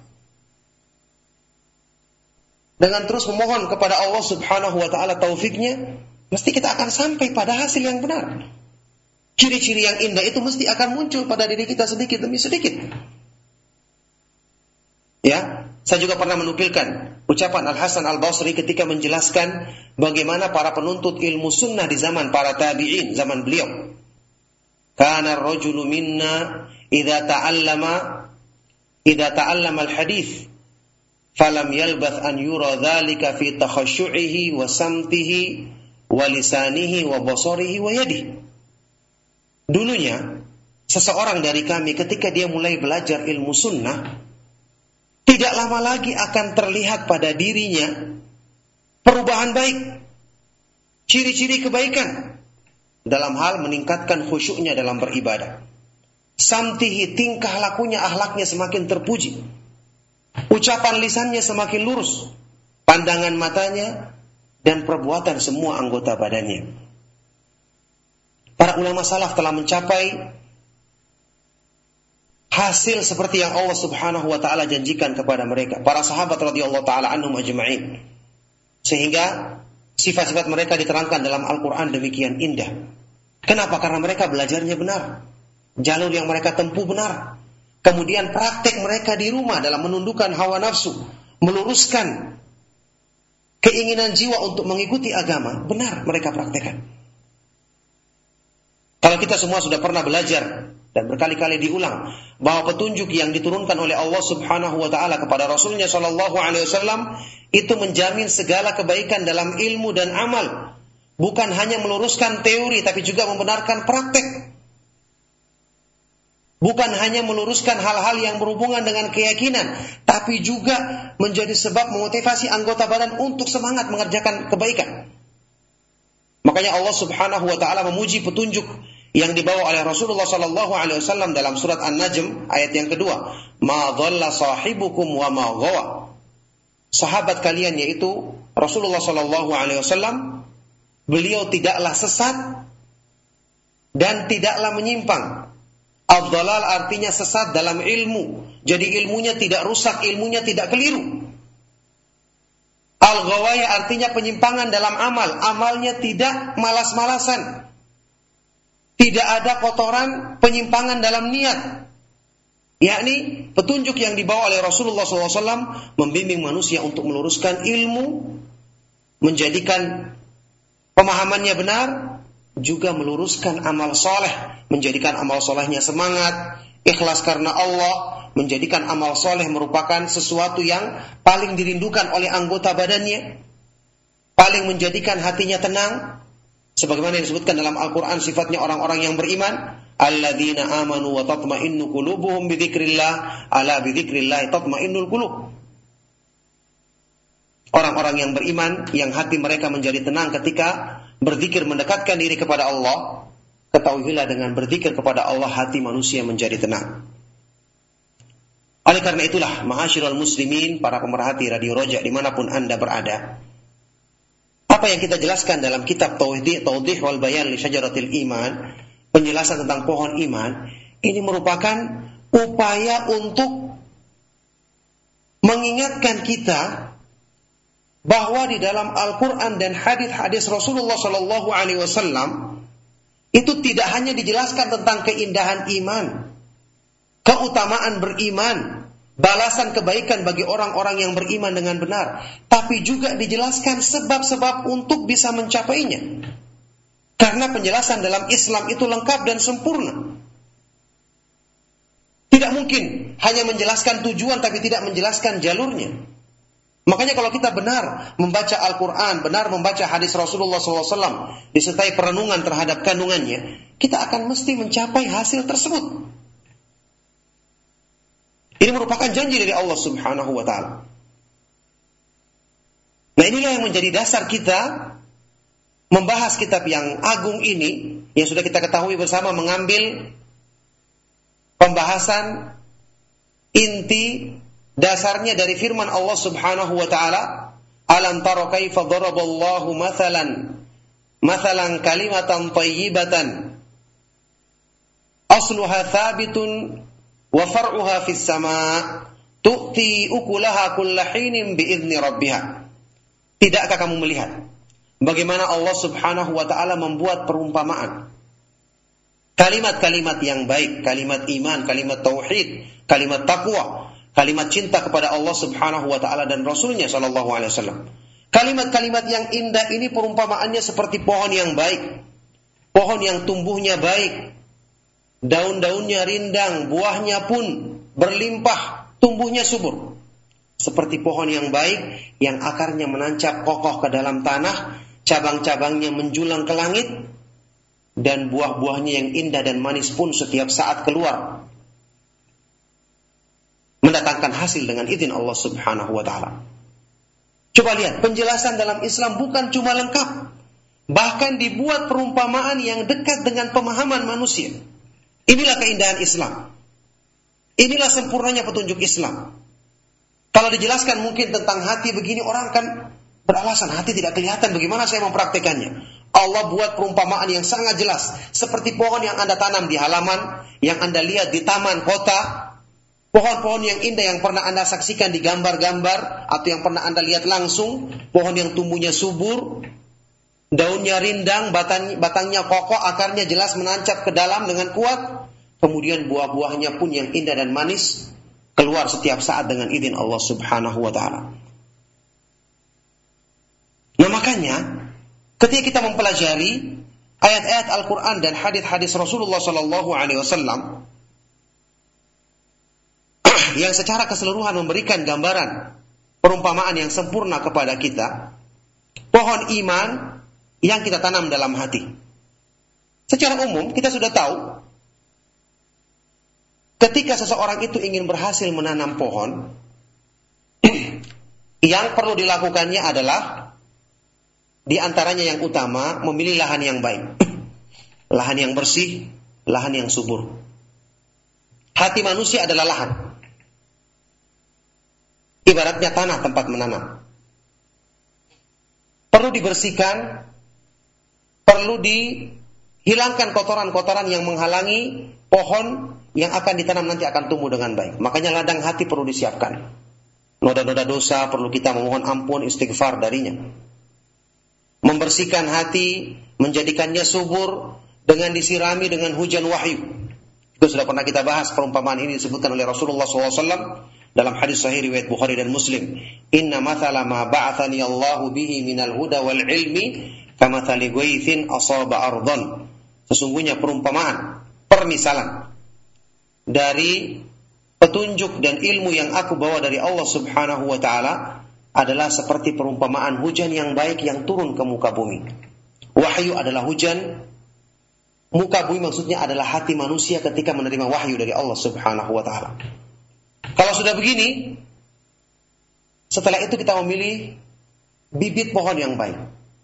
dengan terus memohon kepada Allah Subhanahu wa taala taufiknya, mesti kita akan sampai pada hasil yang benar. Ciri-ciri yang indah itu mesti akan muncul pada diri kita sedikit demi sedikit. Ya, saya juga pernah menukilkan ucapan Al-Hasan Al-Basri ketika menjelaskan bagaimana para penuntut ilmu sunnah di zaman para tabi'in, zaman beliau. Kana ar-rajulu minna idza ta'allama idza ta'allama al-hadits falam yalbath an yura dhalika fi takhasyu'ihi wa samtihi wa lisanihi wa basarihi wa yadihi. Dulunya seseorang dari kami ketika dia mulai belajar ilmu sunnah, tidak lama lagi akan terlihat pada dirinya perubahan baik, ciri-ciri kebaikan dalam hal meningkatkan khusyuknya dalam beribadah. Samtihi, tingkah lakunya, akhlaknya semakin terpuji. Ucapan lisannya semakin lurus, pandangan matanya dan perbuatan semua anggota badannya. Para ulama salaf telah mencapai hasil seperti yang Allah Subhanahu wa taala janjikan kepada mereka, para sahabat radhiyallahu taala anhum ajma'in. Sehingga sifat-sifat mereka diterangkan dalam Al-Qur'an demikian indah. Kenapa? Karena mereka belajarnya benar. Jalur yang mereka tempuh benar. Kemudian praktek mereka di rumah dalam menundukkan hawa nafsu, meluruskan keinginan jiwa untuk mengikuti agama, benar mereka praktekkan. Kalau kita semua sudah pernah belajar dan berkali-kali diulang bahwa petunjuk yang diturunkan oleh Allah Subhanahu wa taala kepada Rasulnya sallallahu alaihi wasallam itu menjamin segala kebaikan dalam ilmu dan amal, bukan hanya meluruskan teori tapi juga membenarkan praktek. Bukan hanya meluruskan hal-hal yang berhubungan dengan keyakinan, tapi juga menjadi sebab memotivasi anggota badan untuk semangat mengerjakan kebaikan. Makanya Allah Subhanahu wa taala memuji petunjuk yang dibawa oleh Rasulullah sallallahu alaihi wasallam dalam surat An-Najm ayat yang kedua, "Ma dhalla sahibukum wa ma ghawa." Sahabat kalian yaitu Rasulullah sallallahu alaihi wasallam, beliau tidaklah sesat dan tidaklah menyimpang. Ad-dhalal artinya sesat dalam ilmu. Jadi ilmunya tidak rusak, ilmunya tidak keliru. Al-ghawaya artinya penyimpangan dalam amal, amalnya tidak malas-malasan. Tidak ada kotoran penyimpangan dalam niat. Yakni petunjuk yang dibawa oleh Rasulullah sallallahu alaihi wasallam membimbing manusia untuk meluruskan ilmu, menjadikan pemahamannya benar, juga meluruskan amal soleh, menjadikan amal solehnya semangat, ikhlas karena Allah, menjadikan amal soleh merupakan sesuatu yang paling dirindukan oleh anggota badannya, paling menjadikan hatinya tenang. Sebagaimana yang disebutkan dalam Al-Quran sifatnya orang-orang yang beriman, alladzina amanu wa tatma'innu qulubuhum bidzikrillah, ala bidzikrillah tatma'innul qulub. Orang-orang yang beriman yang hati mereka menjadi tenang ketika berzikir mendekatkan diri kepada Allah, ketahuilah dengan berzikir kepada Allah hati manusia menjadi tenang. Oleh karena itulah, ma'asyiral muslimin, para pemerhati Radio Roja dimanapun Anda berada, apa yang kita jelaskan dalam kitab Tauhid, Tawdih wal Bayan li Syajaratil Iman, penjelasan tentang pohon iman, ini merupakan upaya untuk mengingatkan kita bahwa di dalam Al-Quran dan hadis-hadis Rasulullah Sallallahu Alaihi Wasallam itu tidak hanya dijelaskan tentang keindahan iman, keutamaan beriman, balasan kebaikan bagi orang-orang yang beriman dengan benar, tapi juga dijelaskan sebab-sebab untuk bisa mencapainya. Karena penjelasan dalam Islam itu lengkap dan sempurna. Tidak mungkin hanya menjelaskan tujuan tapi tidak menjelaskan jalurnya. Makanya kalau kita benar membaca Al-Quran, benar membaca hadis Rasulullah shallallahu alaihi wasallam, disertai perenungan terhadap kandungannya, kita akan mesti mencapai hasil tersebut. Ini merupakan janji dari Allah Subhanahu wa Ta'ala. Nah, inilah yang menjadi dasar kita membahas kitab yang agung ini, yang sudah kita ketahui bersama, mengambil pembahasan inti dasarnya dari firman Allah Subhanahu wa Ta'ala, alam tara kaifa daraballahu mathalan mathalan kalimatan thayyibatan asluha thabitun wa far'uha fis sama' tu'ti ukulaha kulla hinin bi'izni rabbiha. Tidakkah kamu melihat bagaimana Allah Subhanahu wa Ta'ala membuat perumpamaan kalimat-kalimat yang baik, kalimat iman, kalimat tauhid, kalimat takwa, kalimat cinta kepada Allah Subhanahu wa Ta'ala dan Rasulnya sallallahu alaihi wasallam. Kalimat-kalimat yang indah ini perumpamaannya seperti pohon yang baik, pohon yang tumbuhnya baik, daun-daunnya rindang, buahnya pun berlimpah, tumbuhnya subur. Seperti pohon yang baik yang akarnya menancap kokoh ke dalam tanah, cabang-cabangnya menjulang ke langit, dan buah-buahnya yang indah dan manis pun setiap saat keluar, mendatangkan hasil dengan izin Allah Subhanahu wa Ta'ala. Coba lihat, penjelasan dalam Islam bukan cuma lengkap, bahkan dibuat perumpamaan yang dekat dengan pemahaman manusia. Inilah keindahan Islam. Inilah sempurnanya petunjuk Islam. Kalau dijelaskan mungkin tentang hati begini, orang kan beralasan hati tidak kelihatan, bagaimana saya mempraktekannya. Allah buat perumpamaan yang sangat jelas, seperti pohon yang Anda tanam di halaman, yang Anda lihat di taman kota, pohon-pohon yang indah yang pernah Anda saksikan di gambar-gambar, atau yang pernah Anda lihat langsung, pohon yang tumbuhnya subur, daunnya rindang, batang, batangnya kokoh, akarnya jelas menancap ke dalam dengan kuat, kemudian buah-buahnya pun yang indah dan manis, keluar setiap saat dengan izin Allah Subhanahu wa Ta'ala. Nah, makanya ketika kita mempelajari ayat-ayat Al-Quran dan hadis-hadis Rasulullah Sallallahu Alaihi Wasallam yang secara keseluruhan memberikan gambaran perumpamaan yang sempurna kepada kita, pohon iman yang kita tanam dalam hati. Secara umum kita sudah tahu, ketika seseorang itu ingin berhasil menanam pohon, yang perlu dilakukannya adalah di antaranya yang utama, memilih lahan yang baik. Lahan yang bersih, lahan yang subur. Hati manusia adalah lahan. Ibaratnya tanah tempat menanam. Perlu dibersihkan, perlu dihilangkan kotoran-kotoran yang menghalangi pohon yang akan ditanam nanti akan tumbuh dengan baik. Makanya ladang hati perlu disiapkan. Noda-noda dosa perlu kita memohon ampun, istighfar darinya. Membersihkan hati, menjadikannya subur dengan disirami dengan hujan wahyu. Itu sudah pernah kita bahas, perumpamaan ini disebutkan oleh Rasulullah shallallahu alaihi wasallam dalam hadis sahih riwayat Bukhari dan Muslim. Inna mathala ma ba'athani Allahu bihi minal huda wal ilmi kamathali ghaithin asaba ardhan. Sesungguhnya perumpamaan, permisalan dari petunjuk dan ilmu yang aku bawa dari Allah Subhanahu wa Ta'ala adalah seperti perumpamaan hujan yang baik yang turun ke muka bumi. Wahyu adalah hujan, muka bumi maksudnya adalah hati manusia ketika menerima wahyu dari Allah Subhanahu wa Ta'ala. Kalau sudah begini, setelah itu kita memilih bibit pohon yang baik.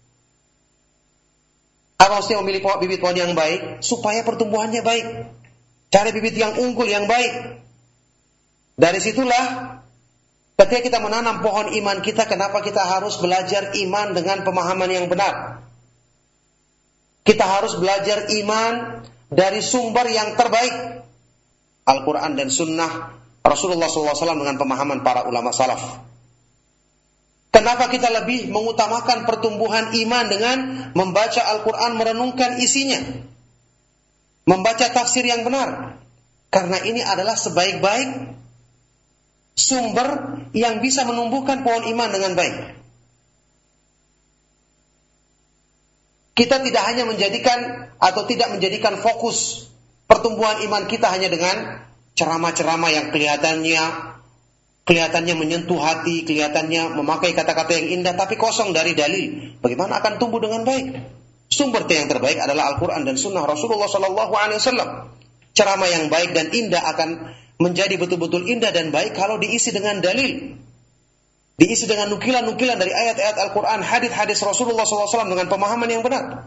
Apa maksudnya memilih bibit pohon yang baik? Supaya pertumbuhannya baik. Cari bibit yang unggul, yang baik. Dari situlah ketika kita menanam pohon iman kita, kenapa kita harus belajar iman dengan pemahaman yang benar? Kita harus belajar iman dari sumber yang terbaik, Al-Quran dan Sunnah, Rasulullah shallallahu alaihi wasallam dengan pemahaman para ulama salaf. Kenapa kita lebih mengutamakan pertumbuhan iman dengan membaca Al-Quran, merenungkan isinya, membaca tafsir yang benar? Karena ini adalah sebaik-baik sumber yang bisa menumbuhkan pohon iman dengan baik. Kita tidak hanya menjadikan atau tidak menjadikan fokus pertumbuhan iman kita hanya dengan ceramah-ceramah yang kelihatannya kelihatannya menyentuh hati, kelihatannya memakai kata-kata yang indah, tapi kosong dari dalil. Bagaimana akan tumbuh dengan baik? Sumber yang terbaik adalah Al-Quran dan Sunnah Rasulullah Sallallahu Alaihi Wasallam. Ceramah yang baik dan indah akan menjadi betul-betul indah dan baik kalau diisi dengan dalil, diisi dengan nukilan-nukilan dari ayat-ayat Al-Quran, hadis-hadis Rasulullah Sallallahu Alaihi Wasallam dengan pemahaman yang benar.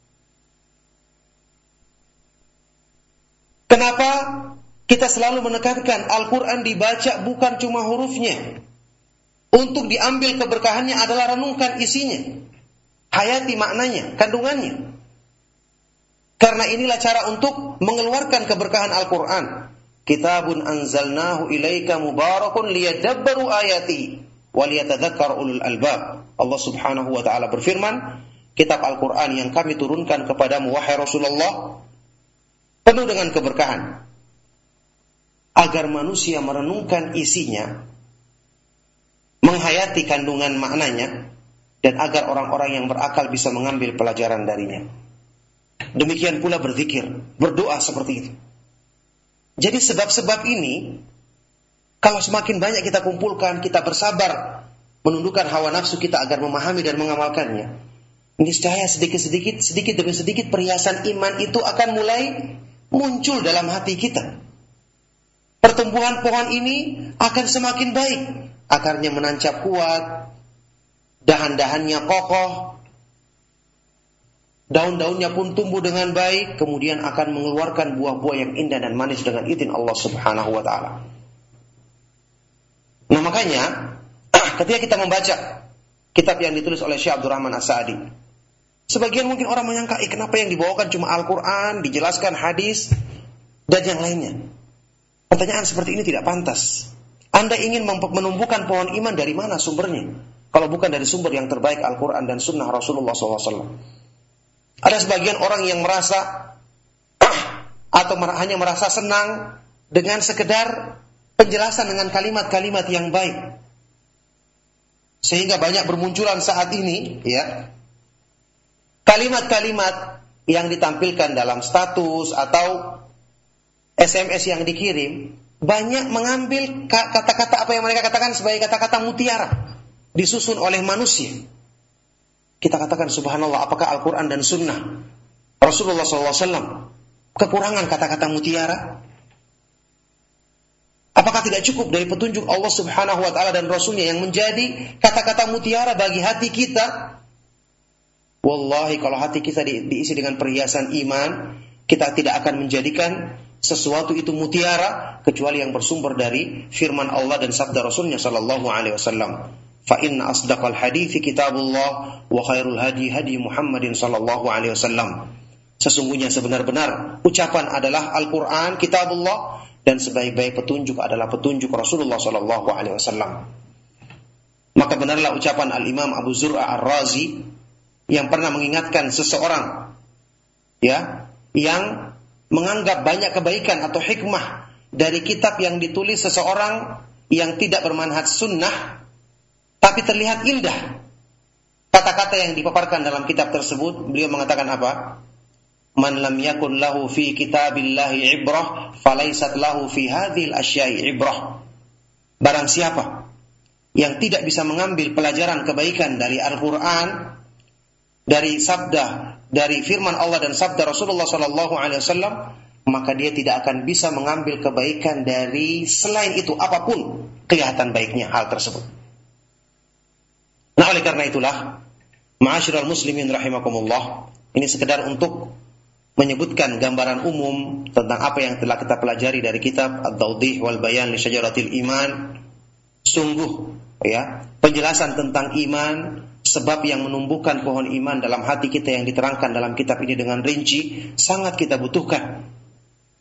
Kenapa kita selalu menekankan Al-Quran dibaca bukan cuma hurufnya? Untuk diambil keberkahannya adalah renungkan isinya, hayati maknanya, kandungannya. Karena inilah cara untuk mengeluarkan keberkahan Al-Quran. Kitabun anzalnahu ilaika mubarakun liyadabbaru ayati waliyatadzakkar ulul albab. Allah Subhanahu wa taala berfirman, kitab Al-Quran yang kami turunkan kepadamu wahai Rasulullah penuh dengan keberkahan, agar manusia merenungkan isinya, menghayati kandungan maknanya, dan agar orang-orang yang berakal bisa mengambil pelajaran darinya. Demikian pula berzikir, berdoa seperti itu. Jadi sebab-sebab ini, kalau semakin banyak kita kumpulkan, kita bersabar menundukkan hawa nafsu kita agar memahami dan mengamalkannya, niscaya sedikit-sedikit, sedikit demi sedikit perhiasan iman itu akan mulai muncul dalam hati kita. Pertumbuhan pohon ini akan semakin baik, akarnya menancap kuat, dahan-dahannya kokoh, daun-daunnya pun tumbuh dengan baik, kemudian akan mengeluarkan buah-buah yang indah dan manis dengan izin Allah Subhanahu wa taala. Nah, makanya ketika kita membaca kitab yang ditulis oleh Syekh Abdurrahman As-Sa'di, sebagian mungkin orang menyangka, eh, kenapa yang dibawakan cuma Al-Quran, dijelaskan hadis dan yang lainnya? Pertanyaan seperti ini tidak pantas. Anda ingin menumbuhkan pohon iman dari mana sumbernya? Kalau bukan dari sumber yang terbaik Al-Quran dan Sunnah Rasulullah shallallahu alaihi wasallam. Ada sebagian orang yang merasa atau hanya merasa senang dengan sekedar penjelasan dengan kalimat-kalimat yang baik, sehingga banyak bermunculan saat ini, ya, kalimat-kalimat yang ditampilkan dalam status atau S M S yang dikirim, banyak mengambil kata-kata apa yang mereka katakan sebagai kata-kata mutiara, disusun oleh manusia. Kita katakan subhanallah, apakah Al-Quran dan Sunnah Rasulullah shallallahu alaihi wasallam kekurangan kata-kata mutiara? Apakah tidak cukup dari petunjuk Allah Subhanahu wa taala dan Rasulnya yang menjadi kata-kata mutiara bagi hati kita? Wallahi, kalau hati kita di, diisi dengan perhiasan iman, kita tidak akan menjadikan sesuatu itu mutiara kecuali yang bersumber dari firman Allah dan sabda Rasulnya sallallahu alaihi wasallam. Fa inna asdaqal hadithi kitabullah wa khairul hadi hadi Muhammadin sallallahu alaihi wasallam. Sesungguhnya sebenar-benar ucapan adalah Al-Quran, kitabullah, dan sebaik-baik petunjuk adalah petunjuk Rasulullah sallallahu alaihi wasallam. Maka benarlah ucapan Al-Imam Abu Zur'a Ar-Razi yang pernah mengingatkan seseorang, ya, yang menganggap banyak kebaikan atau hikmah dari kitab yang ditulis seseorang yang tidak bermanhaj sunnah, tapi terlihat indah kata-kata yang dipaparkan dalam kitab tersebut. Beliau mengatakan apa? Man lam yakun lahu fi kitabillahi ibrah falaisat lahu fi hadhil asya'i ibrah. Barang siapa yang tidak bisa mengambil pelajaran kebaikan dari Al-Quran, dari sabda, dari firman Allah dan sabda Rasulullah sallallahu alaihi wasallam, maka dia tidak akan bisa mengambil kebaikan dari selain itu, apapun kelihatan baiknya hal tersebut. Nah, oleh karena itulah, ma'asyiral muslimin rahimakumullah, ini sekedar untuk menyebutkan gambaran umum tentang apa yang telah kita pelajari dari kitab Ad-Tawdih wal Bayan li Syajaratil Iman. Sungguh, ya, penjelasan tentang iman, sebab yang menumbuhkan pohon iman dalam hati kita yang diterangkan dalam kitab ini dengan rinci, sangat kita butuhkan.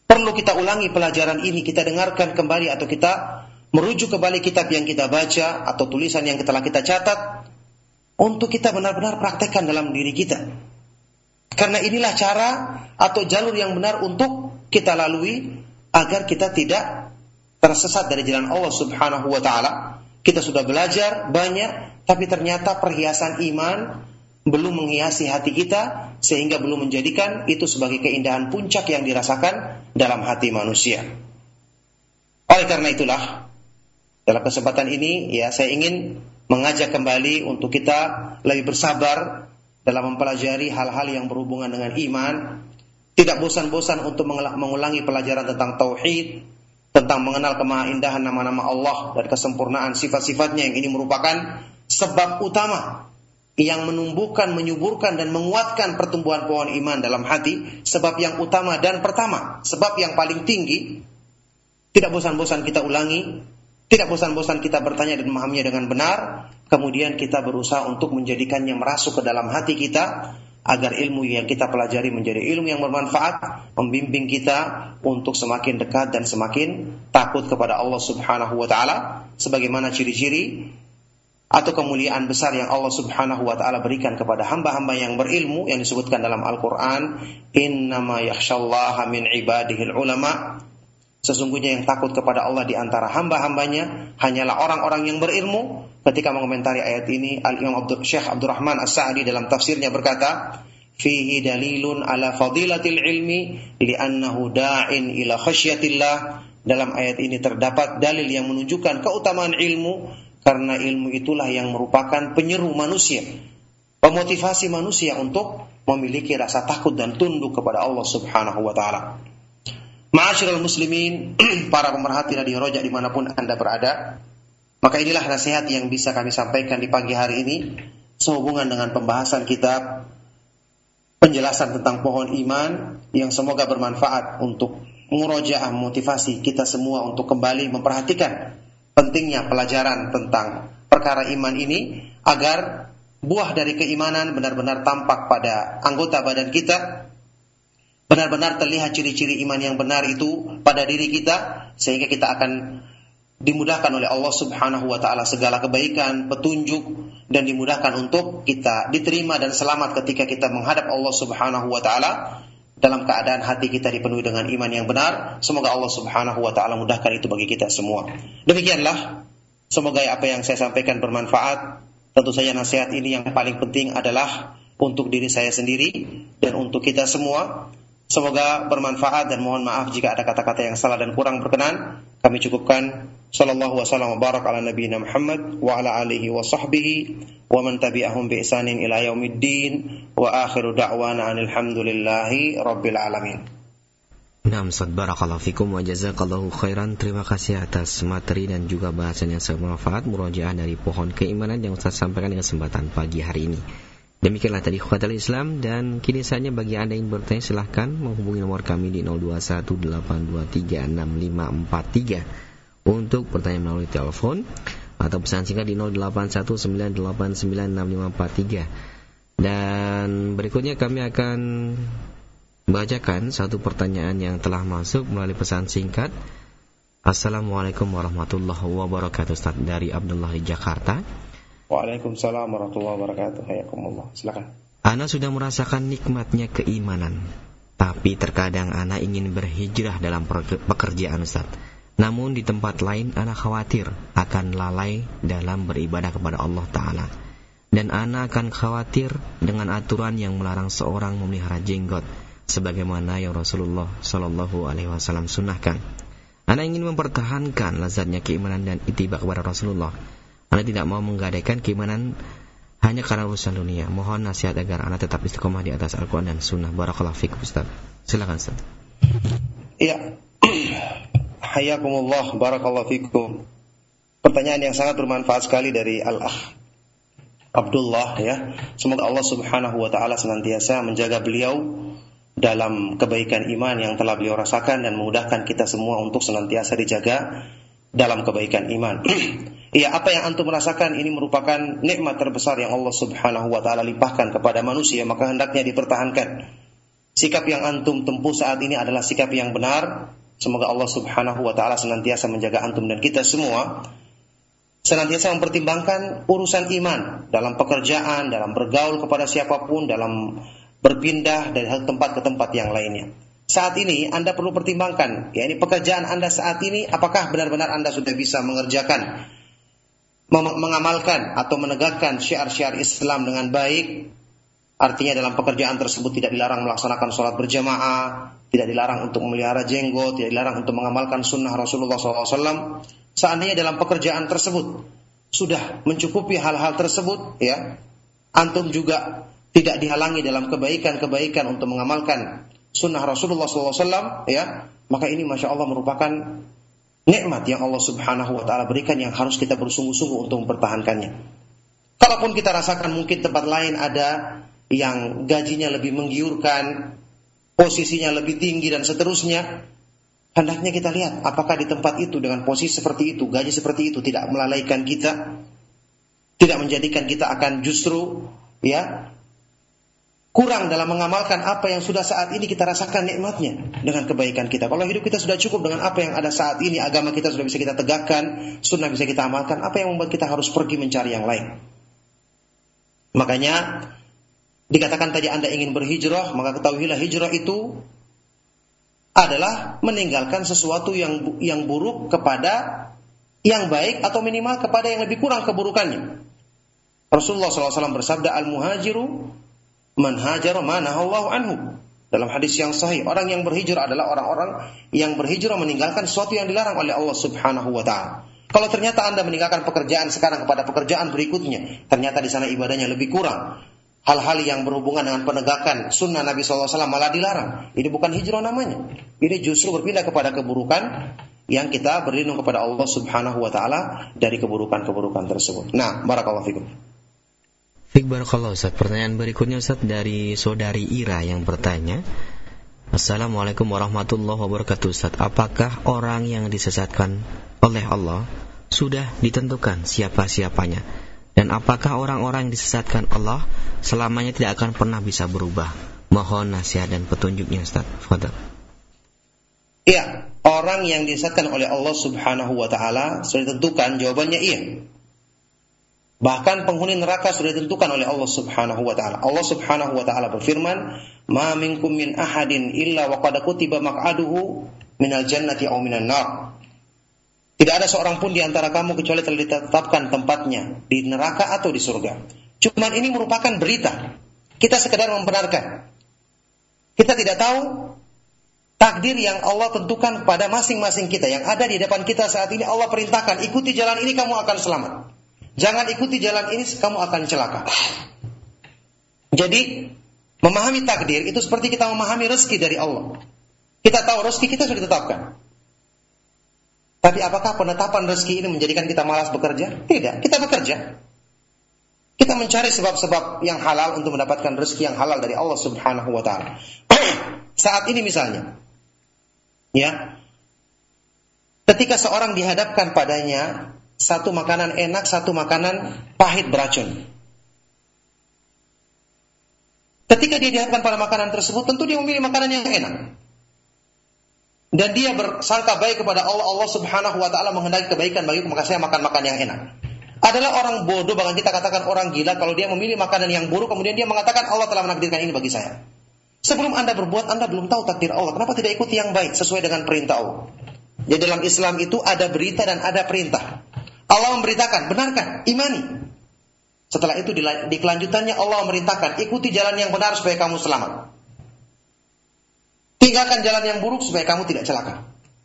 perlu kita ulangi pelajaran ini, kita dengarkan kembali atau kita merujuk kembali kitab yang kita baca atau tulisan yang telah kita catat untuk kita benar-benar praktekkan dalam diri kita. Karena inilah cara atau jalur yang benar untuk kita lalui agar kita tidak tersesat dari jalan Allah Subhanahu wa taala. Kita sudah belajar banyak, tapi ternyata perhiasan iman belum menghiasi hati kita sehingga belum menjadikan itu sebagai keindahan puncak yang dirasakan dalam hati manusia. Oleh karena itulah, dalam kesempatan ini ya saya ingin mengajak kembali untuk kita lebih bersabar dalam mempelajari hal-hal yang berhubungan dengan iman, tidak bosan-bosan untuk mengulangi pelajaran tentang tauhid, tentang mengenal kemahaindahan nama-nama Allah dan kesempurnaan sifat-sifatnya, yang ini merupakan sebab utama yang menumbuhkan, menyuburkan dan menguatkan pertumbuhan pohon iman dalam hati. Sebab yang utama dan pertama, sebab yang paling tinggi. Tidak bosan-bosan kita ulangi, tidak bosan-bosan kita bertanya dan memahaminya dengan benar. Kemudian kita berusaha untuk menjadikannya merasuk ke dalam hati kita, agar ilmu yang kita pelajari menjadi ilmu yang bermanfaat, membimbing kita untuk semakin dekat dan semakin takut kepada Allah Subhanahu wa taala, sebagaimana ciri-ciri atau kemuliaan besar yang Allah Subhanahu wa taala berikan kepada hamba-hamba yang berilmu, yang disebutkan dalam Al-Qur'an, innama yakhsyallaha min ibadihil ulama. Sesungguhnya yang takut kepada Allah di antara hamba-hambanya hanyalah orang-orang yang berilmu. Ketika mengomentari ayat ini, Al-Imam Abdul Syekh Abdurrahman As-Sa'di dalam tafsirnya berkata, fihi dalilun ala fadilatil ilmi li'annahu da'in ila khasyatillah. Dalam ayat ini terdapat dalil yang menunjukkan keutamaan ilmu, karena ilmu itulah yang merupakan penyeru manusia, pemotivasi manusia untuk memiliki rasa takut dan tunduk kepada Allah Subhanahu wa taala. Ma'asyiral muslimin, para pemerhati Radio Roja dimanapun Anda berada, maka inilah nasihat yang bisa kami sampaikan di pagi hari ini sehubungan dengan pembahasan kitab penjelasan tentang pohon iman, yang semoga bermanfaat untuk murojaah, motivasi kita semua untuk kembali memperhatikan pentingnya pelajaran tentang perkara iman ini, agar buah dari keimanan benar-benar tampak pada anggota badan kita, benar-benar terlihat ciri-ciri iman yang benar itu pada diri kita, sehingga kita akan dimudahkan oleh Allah Subhanahu wa taala segala kebaikan, petunjuk, dan dimudahkan untuk kita diterima dan selamat ketika kita menghadap Allah Subhanahu wa taala dalam keadaan hati kita dipenuhi dengan iman yang benar. Semoga Allah Subhanahu wa taala mudahkan itu bagi kita semua. Demikianlah, semoga apa yang saya sampaikan bermanfaat. Tentu saja nasihat ini yang paling penting adalah untuk diri saya sendiri dan untuk kita semua. Semoga bermanfaat, dan mohon maaf jika ada kata-kata yang salah dan kurang berkenan. Kami cukupkan. Sallallahu wasallam wa barak ala nabiyina Muhammad wa ala alihi wa sahbihi wa man tabi'ahum bi ihsanin ila yaumiddin, wa akhiru da'wana alhamdulillahi rabbil alamin. Naam, Ustaz, barakallahu fikum wa jazakallahu khairan. Terima kasih atas materi dan juga bahasan yang sangat bermanfaat, murojaah dari pohon keimanan yang Ustaz sampaikan di kesempatan pagi hari ini. Demikianlah tadi Ikhwatul Islam, dan kini saja bagi Anda yang bertanya silahkan menghubungi nomor kami di nol dua satu delapan dua tiga enam lima empat tiga untuk pertanyaan melalui telepon, atau pesan singkat di nol delapan satu sembilan delapan sembilan enam lima empat tiga. Dan berikutnya kami akan membacakan satu pertanyaan yang telah masuk melalui pesan singkat. Assalamualaikum warahmatullahi wabarakatuh, Ustaz, dari Abdullah di Jakarta. Waalaikumsalam warahmatullahi wabarakatuh. Hayakumullah. Silakan. Ana sudah merasakan nikmatnya keimanan, tapi terkadang ana ingin berhijrah dalam pekerjaan, Ustaz. Namun di tempat lain ana khawatir akan lalai dalam beribadah kepada Allah Ta'ala. Dan ana akan khawatir dengan aturan yang melarang seorang memelihara jenggot, sebagaimana yang Rasulullah Sallallahu Alaihi Wasallam sunnahkan. Ana ingin mempertahankan lezatnya keimanan dan ittiba kepada Rasulullah. Ana tidak mau menggadaikan keimanan hanya karena urusan dunia. Mohon nasihat agar ana tetap istiqomah di atas Al-Quran dan Sunnah. Barakallahu fikum, Ustaz. Silakan, Ustaz. Iya. Hayakumullah, barakallahu fikum. Pertanyaan yang sangat bermanfaat sekali dari Al-Akh Abdullah, ya. Semoga Allah Subhanahu wa taala senantiasa menjaga beliau dalam kebaikan iman yang telah beliau rasakan, dan memudahkan kita semua untuk senantiasa dijaga dalam kebaikan iman. Iya, apa yang antum merasakan ini merupakan nikmat terbesar yang Allah Subhanahu wa taala limpahkan kepada manusia, maka hendaknya dipertahankan. sikap yang antum tempuh saat ini adalah sikap yang benar. Semoga Allah Subhanahu wa taala senantiasa menjaga antum dan kita semua, senantiasa mempertimbangkan urusan iman dalam pekerjaan, dalam bergaul kepada siapapun, dalam berpindah dari tempat ke tempat yang lainnya. Saat ini Anda perlu pertimbangkan, ya ini pekerjaan Anda saat ini, apakah benar-benar Anda sudah bisa mengerjakan, mengamalkan atau menegakkan syiar-syiar Islam dengan baik. Artinya dalam pekerjaan tersebut tidak dilarang melaksanakan sholat berjamaah, tidak dilarang untuk memelihara jenggot, tidak dilarang untuk mengamalkan sunnah Rasulullah shallallahu alaihi wasallam. Seandainya dalam pekerjaan tersebut sudah mencukupi hal-hal tersebut, ya, antum juga tidak dihalangi dalam kebaikan-kebaikan untuk mengamalkan sunnah Rasulullah shallallahu alaihi wasallam, ya, maka ini masya Allah merupakan nikmat yang Allah Subhanahu wa taala berikan yang harus kita bersungguh-sungguh untuk mempertahankannya. Kalaupun kita rasakan mungkin tempat lain ada yang gajinya lebih menggiurkan, posisinya lebih tinggi dan seterusnya, hendaknya kita lihat apakah di tempat itu dengan posisi seperti itu, gaji seperti itu tidak melalaikan kita, tidak menjadikan kita akan justru ya kurang dalam mengamalkan apa yang sudah saat ini kita rasakan nikmatnya dengan kebaikan kita. Kalau hidup kita sudah cukup dengan apa yang ada saat ini, agama kita sudah bisa kita tegakkan, sunnah bisa kita amalkan, apa yang membuat kita harus pergi mencari yang lain? Makanya dikatakan tadi Anda ingin berhijrah, maka ketahuilah hijrah itu adalah meninggalkan sesuatu yang yang buruk kepada yang baik atau minimal kepada yang lebih kurang keburukannya. Rasulullah shallallahu alaihi wasallam bersabda, al-muhajiru man hajara ma nahallahu anhu. Dalam hadis yang sahih, orang yang berhijrah adalah orang-orang yang berhijrah meninggalkan sesuatu yang dilarang oleh Allah Subhanahu wa taala. Kalau ternyata Anda meninggalkan pekerjaan sekarang kepada pekerjaan berikutnya, ternyata di sana ibadahnya lebih kurang, hal-hal yang berhubungan dengan penegakan sunnah Nabi shallallahu alaihi wasallam malah dilarang. Ini bukan hijrah namanya. Ini justru berpindah kepada keburukan yang kita berlindung kepada Allah Subhanahu wa taala dari keburukan-keburukan tersebut. Nah, barakallahu fikum. Fik barakallahu Ustaz. Pertanyaan berikutnya Ustaz dari saudari Ira yang bertanya, Assalamualaikum warahmatullahi wabarakatuh Ustaz. Apakah orang yang disesatkan oleh Allah sudah ditentukan siapa-siapanya? Dan apakah orang-orang yang disesatkan Allah selamanya tidak akan pernah bisa berubah? Mohon nasihat dan petunjuknya Ustaz. Fadhal. Iya, orang yang disesatkan oleh Allah Subhanahu wa taala sudah ditentukan, jawabannya iya. Bahkan penghuni neraka sudah ditentukan oleh Allah Subhanahu wa taala. Allah Subhanahu wa taala berfirman, "Ma minkum min ahadin illa wa qad kutiba maq'aduhu minal jannati aw minan nar." Tidak ada seorang pun di antara kamu kecuali telah ditetapkan tempatnya di neraka atau di surga. Cuman ini merupakan berita. Kita sekedar membenarkan. Kita tidak tahu takdir yang Allah tentukan pada masing-masing kita. Yang ada di depan kita saat ini Allah perintahkan, ikuti jalan ini kamu akan selamat. Jangan ikuti jalan ini kamu akan celaka. Jadi memahami takdir itu seperti kita memahami rezeki dari Allah. Kita tahu rezeki kita sudah ditetapkan. Tapi apakah penetapan rezeki ini menjadikan kita malas bekerja? Tidak, kita bekerja. Kita mencari sebab-sebab yang halal untuk mendapatkan rezeki yang halal dari Allah Subhanahu wa taala. Saat ini misalnya, ya, ketika seorang dihadapkan padanya satu makanan enak, satu makanan pahit beracun. Ketika dia dihadapkan pada makanan tersebut, tentu dia memilih makanan yang enak. Dan dia bersangka baik kepada Allah, Allah Subhanahu wa taala menghendaki kebaikan bagiku, maka saya makan makan yang enak. Adalah orang bodoh, bahkan kita katakan orang gila kalau dia memilih makanan yang buruk kemudian dia mengatakan Allah telah menakdirkan ini bagi saya. Sebelum Anda berbuat, Anda belum tahu takdir Allah. Kenapa tidak ikuti yang baik sesuai dengan perintah Allah? Jadi dalam Islam itu ada berita dan ada perintah. Allah memberitakan, benarkan, imani. Setelah itu di kelanjutannya Allah memerintahkan, ikuti jalan yang benar supaya kamu selamat. Tinggalkan jalan yang buruk supaya kamu tidak celaka.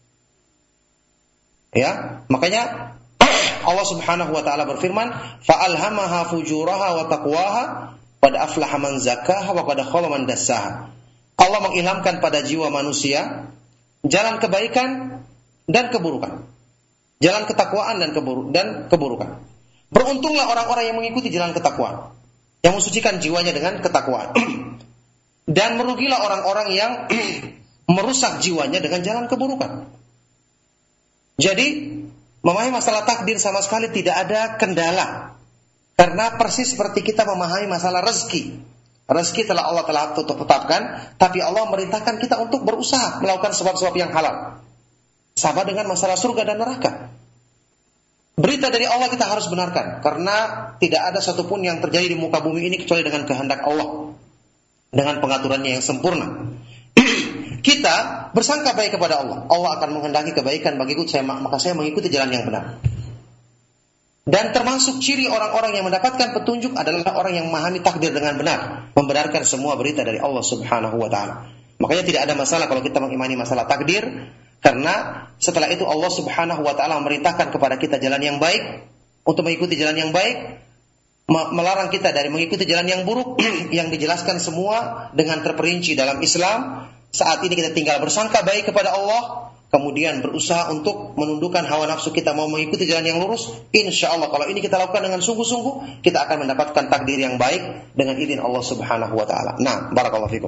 Ya, makanya Allah Subhanahu wa taala berfirman, "Fa'alhamaha fujuraha wa taqwaha, qad aflaha man zakkaha wa qad khaba man dassaha." Allah mengilhamkan pada jiwa manusia jalan kebaikan dan keburukan. Jalan ketakwaan dan, keburu, dan keburukan. Beruntunglah orang-orang yang mengikuti jalan ketakwaan, yang mensucikan jiwanya dengan ketakwaan. Dan merugilah orang-orang yang merusak jiwanya dengan jalan keburukan. Jadi, memahami masalah takdir sama sekali tidak ada kendala. Karena persis seperti kita memahami masalah rezeki. Rezeki telah Allah telah tetapkan, tapi Allah merintahkan kita untuk berusaha melakukan sebab-sebab yang halal. Sama dengan masalah surga dan neraka. Berita dari Allah kita harus benarkan, karena tidak ada satupun yang terjadi di muka bumi ini kecuali dengan kehendak Allah, dengan pengaturannya yang sempurna. Kita bersangka baik kepada Allah, Allah akan menghendaki kebaikan bagiku, saya, maka saya mengikuti jalan yang benar. Dan termasuk ciri orang-orang yang mendapatkan petunjuk adalah orang yang memahami takdir dengan benar, membenarkan semua berita dari Allah Subhanahu wa taala. Makanya tidak ada masalah kalau kita mengimani masalah takdir, karena setelah itu Allah Subhanahu wa taala memerintahkan kepada kita jalan yang baik, untuk mengikuti jalan yang baik, melarang kita dari mengikuti jalan yang buruk yang dijelaskan semua dengan terperinci dalam Islam. Saat ini kita tinggal bersangka baik kepada Allah, kemudian berusaha untuk menundukkan hawa nafsu kita mau mengikuti jalan yang lurus. Insya Allah kalau ini kita lakukan dengan sungguh-sungguh, kita akan mendapatkan takdir yang baik dengan izin Allah Subhanahu wa taala. Nah, barakallahu fikum.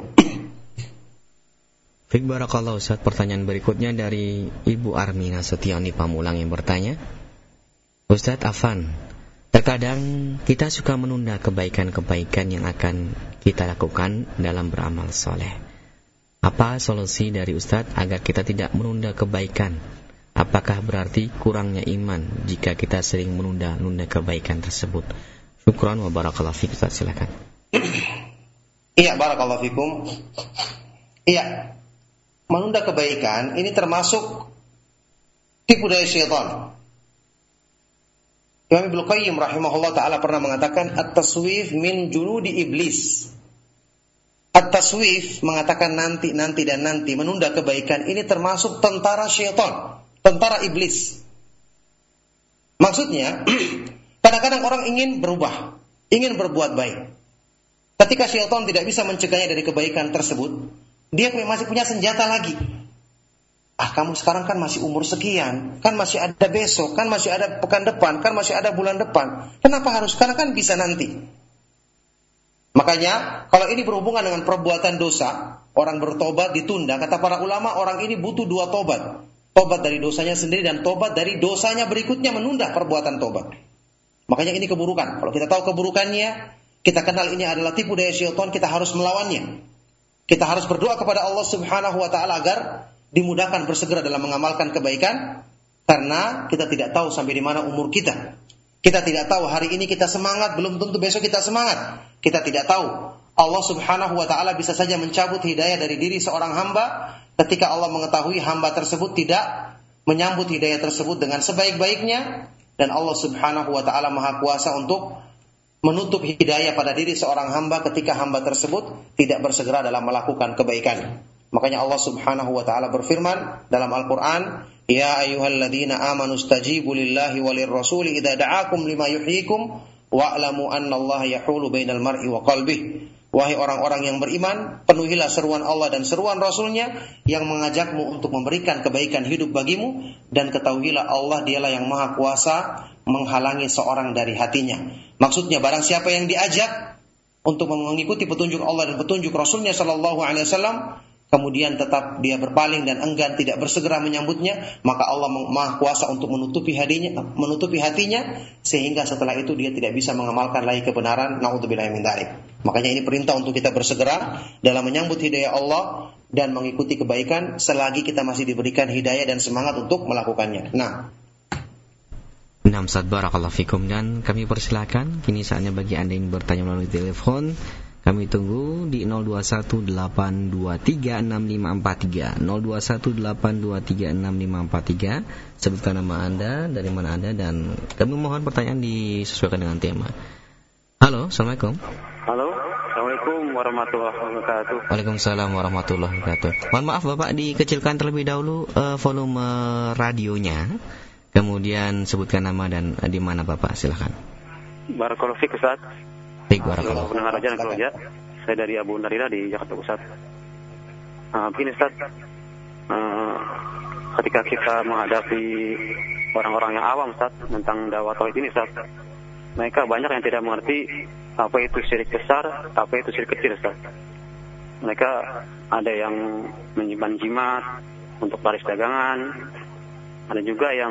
Fik barakallahu Ustaz. Pertanyaan berikutnya dari Ibu Armina Setiani Pamulang yang bertanya, Ustaz Afan, terkadang kita suka menunda kebaikan-kebaikan yang akan kita lakukan dalam beramal soleh. Apa solusi dari Ustaz agar kita tidak menunda kebaikan? Apakah berarti kurangnya iman jika kita sering menunda-nunda kebaikan tersebut? Syukran wa barakallahu fiik. Ustaz, silakan. Iya, barakallahu fikum. Iya. Menunda kebaikan ini termasuk tipu daya syaitan. Imam Ibnu Qayyim rahimahullah taala pernah mengatakan at-taswif min junudi iblis. At-taswif mengatakan nanti, nanti dan nanti, menunda kebaikan ini termasuk tentara syaitan, tentara iblis. Maksudnya, kadang-kadang orang ingin berubah, ingin berbuat baik. Ketika syaitan tidak bisa mencegahnya dari kebaikan tersebut, dia masih punya senjata lagi. Ah, kamu sekarang kan masih umur sekian, kan masih ada besok, kan masih ada pekan depan, kan masih ada bulan depan. Kenapa harus? Karena kan bisa nanti. Makanya, kalau ini berhubungan dengan perbuatan dosa, orang bertobat ditunda. Kata para ulama, orang ini butuh dua tobat. Tobat dari dosanya sendiri dan tobat dari dosanya berikutnya menunda perbuatan tobat. Makanya ini keburukan. Kalau kita tahu keburukannya, kita kenal ini adalah tipu daya syaitan, kita harus melawannya. Kita harus berdoa kepada Allah Subhanahu wa taala agar dimudahkan bersegera dalam mengamalkan kebaikan, karena kita tidak tahu sampai di mana umur kita. Kita tidak tahu hari ini kita semangat, belum tentu besok kita semangat. Kita tidak tahu. Allah Subhanahu wa taala bisa saja mencabut hidayah dari diri seorang hamba ketika Allah mengetahui hamba tersebut tidak menyambut hidayah tersebut dengan sebaik-baiknya, dan Allah Subhanahu wa taala Maha Kuasa untuk menutup hidayah pada diri seorang hamba ketika hamba tersebut tidak bersegera dalam melakukan kebaikan. Makanya Allah Subhanahu wa taala berfirman dalam Al-Qur'an, "Ya ayyuhalladzina amanu stajibu lillahi walir rasuli idza da'akum lima yuhyikum wa'lamu annallaha yahulu bainal mar'i wa qalbihi." Wahai orang-orang yang beriman, penuhilah seruan Allah dan seruan Rasulnya yang mengajakmu untuk memberikan kebaikan hidup bagimu, dan ketahuilah Allah dialah yang Maha Kuasa menghalangi seorang dari hatinya. Maksudnya barang siapa yang diajak untuk mengikuti petunjuk Allah dan petunjuk Rasulnya sallallahu alaihi wasallam, kemudian tetap dia berpaling dan enggan tidak bersegera menyambutnya, maka Allah Maha Kuasa untuk menutupi hatinya, menutupi hatinya sehingga setelah itu dia tidak bisa mengamalkan lagi kebenaran. Naudzubillahi min dzalik. Makanya ini perintah untuk kita bersegera dalam menyambut hidayah Allah dan mengikuti kebaikan selagi kita masih diberikan hidayah dan semangat untuk melakukannya. Nah, Nah, Ustaz, barakallahu fikum, dan kami persilakan kini saatnya bagi Anda yang bertanya melalui telepon. Kami tunggu di nol dua satu delapan dua tiga enam lima empat tiga nol dua satu delapan dua tiga enam lima empat tiga. Sebutkan nama Anda, dari mana Anda, dan kami mohon pertanyaan disesuaikan dengan tema. Halo, Assalamualaikum. Halo, Assalamualaikum warahmatullahi wabarakatuh. Waalaikumsalam warahmatullahi wabarakatuh. Mohon maaf Bapak, dikecilkan terlebih dahulu uh, volume radionya. Kemudian sebutkan nama dan uh, di mana Bapak, silakan. Barakallahu fiik, Ustaz. Baik, barakallahu. Pendengar Raja dan Keluarga. Saya dari Abu Narira di Jakarta Pusat. Nah, begini Ustaz, uh, ketika kita menghadapi orang-orang yang awam Ustaz tentang dakwah tauhid ini Ustaz, mereka banyak yang tidak mengerti apa itu syirik besar, apa itu syirik kecil Ustaz. Mereka ada yang menyimpan jimat untuk baris dagangan, ada juga yang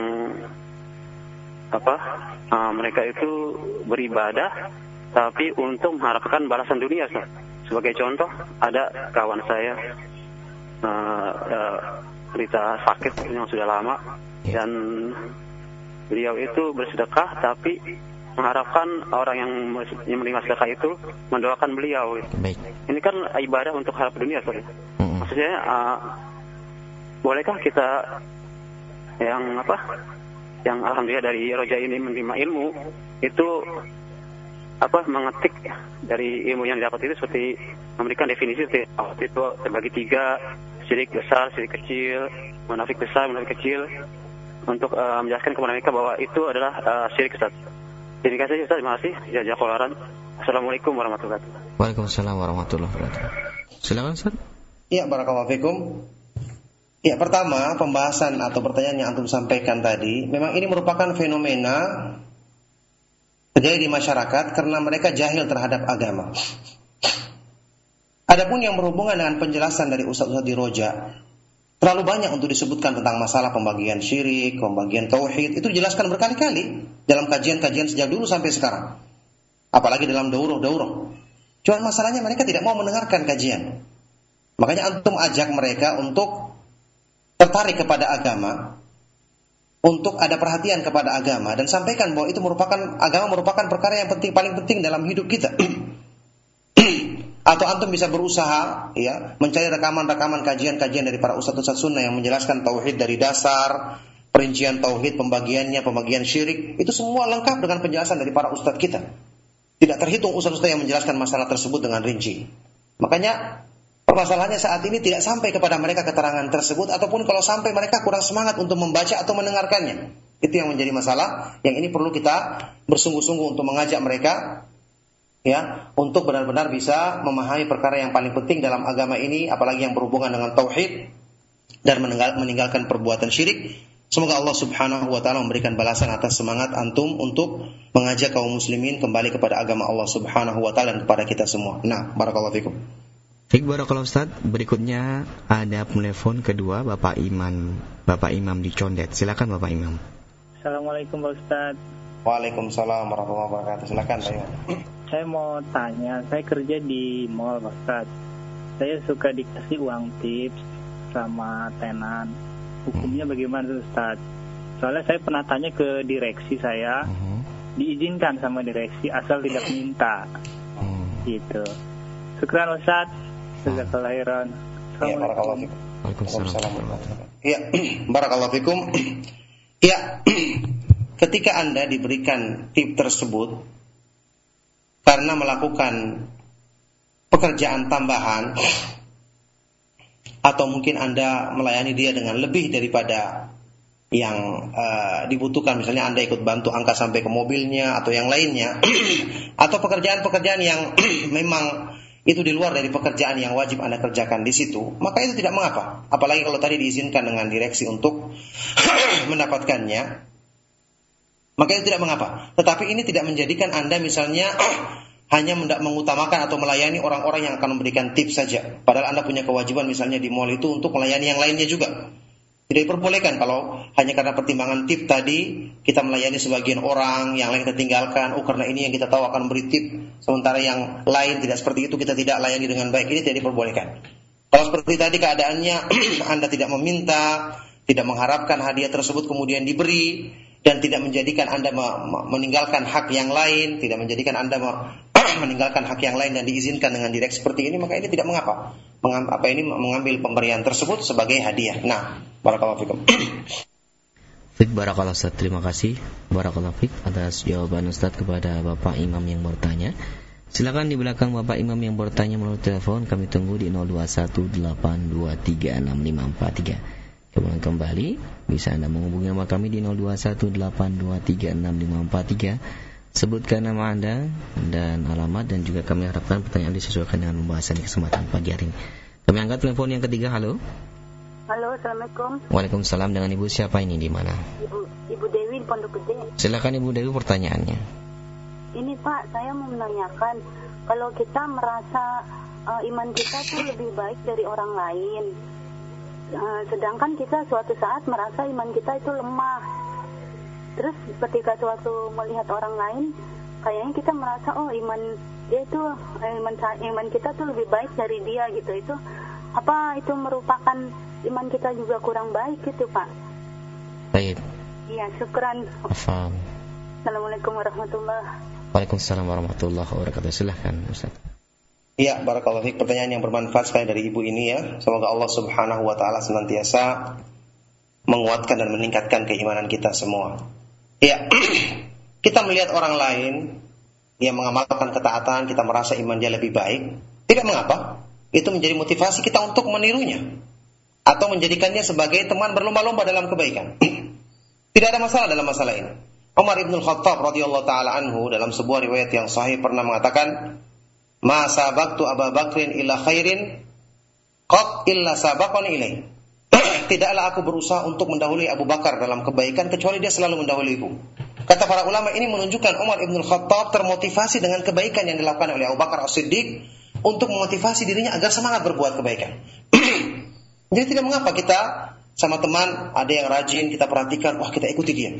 apa? Uh, mereka itu beribadah tapi untuk mengharapkan balasan dunia Ustaz. sebagai contoh, ada kawan saya uh, uh, berita sakit yang sudah lama, dan beliau itu bersedekah tapi mengharapkan orang yang menerima sedekah itu mendoakan beliau. Baik. Ini kan ibadah untuk hal dunia, sorry. Mm-hmm. Maksudnya, uh, bolehkah kita yang apa, yang alhamdulillah dari Roja ini menerima ilmu itu apa mengetik dari ilmu yang didapat itu seperti memberikan definisi seperti oh, itu terbagi tiga, syirik besar, syirik kecil, munafik besar, munafik kecil, untuk uh, menjelaskan kepada mereka bahwa itu adalah uh, syirik, Ustaz. Terima kasih, Ustaz. Terima kasih. Jazakallahu. Assalamualaikum warahmatullahi wabarakatuh. Waalaikumsalam warahmatullahi wabarakatuh. Silakan, Ustaz. Ya, barakallahu fikum. Ya, pertama, pembahasan atau pertanyaan yang antum sampaikan tadi, memang ini merupakan fenomena terjadi di masyarakat karena mereka jahil terhadap agama. Adapun yang berhubungan dengan penjelasan dari ustaz-ustaz di Roja, terlalu banyak untuk disebutkan tentang masalah pembagian syirik, pembagian tauhid, itu dijelaskan berkali-kali dalam kajian-kajian sejak dulu sampai sekarang. Apalagi dalam daurah-daurah. Cuma masalahnya mereka tidak mau mendengarkan kajian. Makanya antum ajak mereka untuk tertarik kepada agama, untuk ada perhatian kepada agama, dan sampaikan bahwa itu merupakan agama merupakan perkara yang penting, paling penting dalam hidup kita. Atau antum bisa berusaha ya mencari rekaman-rekaman kajian-kajian dari para ustaz-ustaz sunnah yang menjelaskan tauhid dari dasar, perincian tauhid, pembagiannya, pembagian syirik, itu semua lengkap dengan penjelasan dari para ustaz kita. Tidak terhitung ustaz-ustaz yang menjelaskan masalah tersebut dengan rinci. Makanya permasalahannya saat ini tidak sampai kepada mereka keterangan tersebut, ataupun kalau sampai mereka kurang semangat untuk membaca atau mendengarkannya. Itu yang menjadi masalah, yang ini perlu kita bersungguh-sungguh untuk mengajak mereka ya, untuk benar-benar bisa memahami perkara yang paling penting dalam agama ini, apalagi yang berhubungan dengan tauhid dan meninggal, meninggalkan perbuatan syirik. Semoga Allah Subhanahu wa taala memberikan balasan atas semangat antum untuk mengajak kaum muslimin kembali kepada agama Allah Subhanahu wa taala dan kepada kita semua. Nah, barakallahu fikum. Baik, barakallahu Ustaz. Berikutnya ada telepon kedua, Bapak Iman, Bapak Imam di Condet. Silakan Bapak Imam. Assalamualaikum Pak Ustaz. Waalaikumsalam warahmatullahi wabarakatuh. Silakan Pak Imam. Saya mau tanya, saya kerja di mall Pak Ustaz. Saya suka dikasih uang tips sama tenan. Hukumnya bagaimana Ustaz? Soalnya saya pernah tanya ke direksi saya, diizinkan sama direksi asal tidak minta. Gitu. Syukran Ustaz. Jazakallahu khairan. Ya, barakallahu fikum. Waalaikumsalam. Ya, barakallahu fikum. Ya, ketika Anda diberikan tip tersebut karena melakukan pekerjaan tambahan, atau mungkin Anda melayani dia dengan lebih daripada yang uh, dibutuhkan, misalnya Anda ikut bantu angkat sampai ke mobilnya atau yang lainnya, atau pekerjaan-pekerjaan yang memang itu di luar dari pekerjaan yang wajib Anda kerjakan di situ, maka itu tidak mengapa. Apalagi kalau tadi diizinkan dengan direksi untuk mendapatkannya, maka itu tidak mengapa. Tetapi ini tidak menjadikan Anda misalnya hanya mengutamakan atau melayani orang-orang yang akan memberikan tips saja, padahal Anda punya kewajiban misalnya di mall itu untuk melayani yang lainnya juga. Tidak diperbolehkan kalau hanya karena pertimbangan tip tadi kita melayani sebagian orang, yang lain kita tinggalkan. Oh, karena ini yang kita tahu akan beri tip, sementara yang lain tidak seperti itu, kita tidak layani dengan baik. Ini tidak diperbolehkan. Kalau seperti tadi keadaannya Anda tidak meminta, tidak mengharapkan hadiah tersebut kemudian diberi, dan tidak menjadikan Anda meninggalkan hak yang lain, tidak menjadikan Anda meninggalkan hak yang lain dan diizinkan dengan direksi seperti ini, maka ini tidak mengapa. Mengam, apa ini mengambil pemberian tersebut sebagai hadiah. Nah, barakallahu fikum. Baik, barakallahu Ustaz. Terima kasih barakallahu fik atas jawaban Ustaz kepada Bapak Imam yang bertanya. Silakan di belakang Bapak Imam yang bertanya melalui telepon, kami tunggu di nol dua satu delapan dua tiga enam lima empat tiga. Kemudian kembali bisa Anda menghubungi nama kami di nol dua satu delapan dua tiga enam lima empat tiga. Sebutkan nama Anda dan alamat, dan juga kami harapkan pertanyaan disesuaikan dengan pembahasan di kesempatan pagi hari ini. Kami angkat telepon yang ketiga. Halo. Halo, Assalamualaikum. Waalaikumsalam. Dengan Ibu siapa ini, di mana? Ibu Ibu Dewi di Pondok Gede. Silakan Ibu Dewi pertanyaannya. Ini Pak, saya mau menanyakan, kalau kita merasa uh, iman kita tuh lebih baik dari orang lain, uh, sedangkan kita suatu saat merasa iman kita itu lemah. Terus ketika suatu melihat orang lain, kayaknya kita merasa oh iman dia itu iman iman kita tuh lebih baik dari dia gitu. Itu apa itu merupakan iman kita juga kurang baik gitu, Pak? Baik. Iya, syukran. Afam. Assalamualaikum warahmatullahi wabarakatuh. Waalaikumsalam warahmatullahi wabarakatuh. Silahkan Ustaz. Iya, barakallahu fiik. Pertanyaan yang bermanfaat sekali dari ibu ini ya. Semoga Allah Subhanahu wa taala senantiasa menguatkan dan meningkatkan keimanan kita semua. Iya. Kita melihat orang lain yang mengamalkan ketaatan, kita merasa iman dia lebih baik, tidak mengapa. Itu menjadi motivasi kita untuk menirunya atau menjadikannya sebagai teman berlomba-lomba dalam kebaikan. Tidak ada masalah dalam masalah ini. Umar ibn Khattab radhiyallahu taala anhu dalam sebuah riwayat yang sahih pernah mengatakan, "Ma sabaqtu Abu Bakrin illa khairin qad illa sabaqani ilaih." Tidaklah aku berusaha untuk mendahului Abu Bakar dalam kebaikan kecuali dia selalu mendahuluiku. Kata para ulama, ini menunjukkan Umar ibn Khattab termotivasi dengan kebaikan yang dilakukan oleh Abu Bakar As-Siddiq untuk memotivasi dirinya agar semangat berbuat kebaikan. Jadi tidak mengapa kita sama teman ada yang rajin, kita perhatikan, wah kita ikuti dia.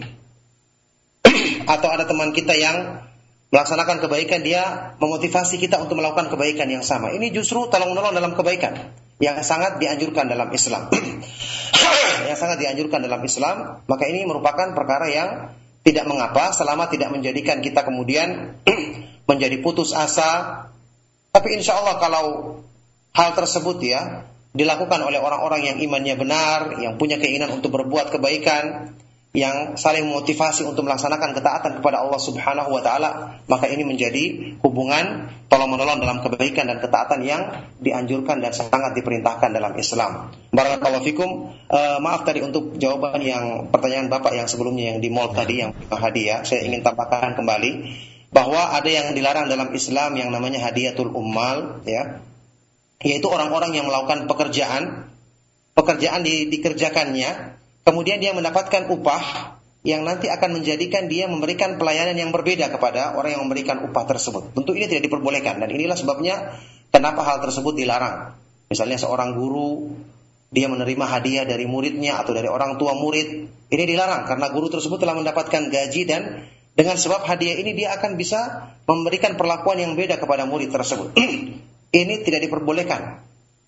Atau ada teman kita yang melaksanakan kebaikan, dia memotivasi kita untuk melakukan kebaikan yang sama. Ini justru tolong-menolong dalam kebaikan yang sangat dianjurkan dalam Islam. Yang sangat dianjurkan dalam Islam, maka ini merupakan perkara yang tidak mengapa selama tidak menjadikan kita kemudian menjadi putus asa. Tapi insya Allah kalau hal tersebut ya dilakukan oleh orang-orang yang imannya benar, yang punya keinginan untuk berbuat kebaikan, yang saling memotivasi untuk melaksanakan ketaatan kepada Allah Subhanahu wa taala, maka ini menjadi hubungan tolong-menolong dalam kebaikan dan ketaatan yang dianjurkan dan sangat diperintahkan dalam Islam. Barakallahu fikum. Uh, maaf tadi untuk jawaban yang pertanyaan Bapak yang sebelumnya yang di mall tadi yang hadiah, saya ingin tambahkan kembali bahwa ada yang dilarang dalam Islam yang namanya hadiyatul ummal ya. Yaitu orang-orang yang melakukan pekerjaan pekerjaan di, dikerjakannya, kemudian dia mendapatkan upah yang nanti akan menjadikan dia memberikan pelayanan yang berbeda kepada orang yang memberikan upah tersebut. Tentu ini tidak diperbolehkan, dan inilah sebabnya kenapa hal tersebut dilarang. Misalnya seorang guru, dia menerima hadiah dari muridnya atau dari orang tua murid, ini dilarang karena guru tersebut telah mendapatkan gaji, dan dengan sebab hadiah ini dia akan bisa memberikan perlakuan yang beda kepada murid tersebut. Ini tidak diperbolehkan.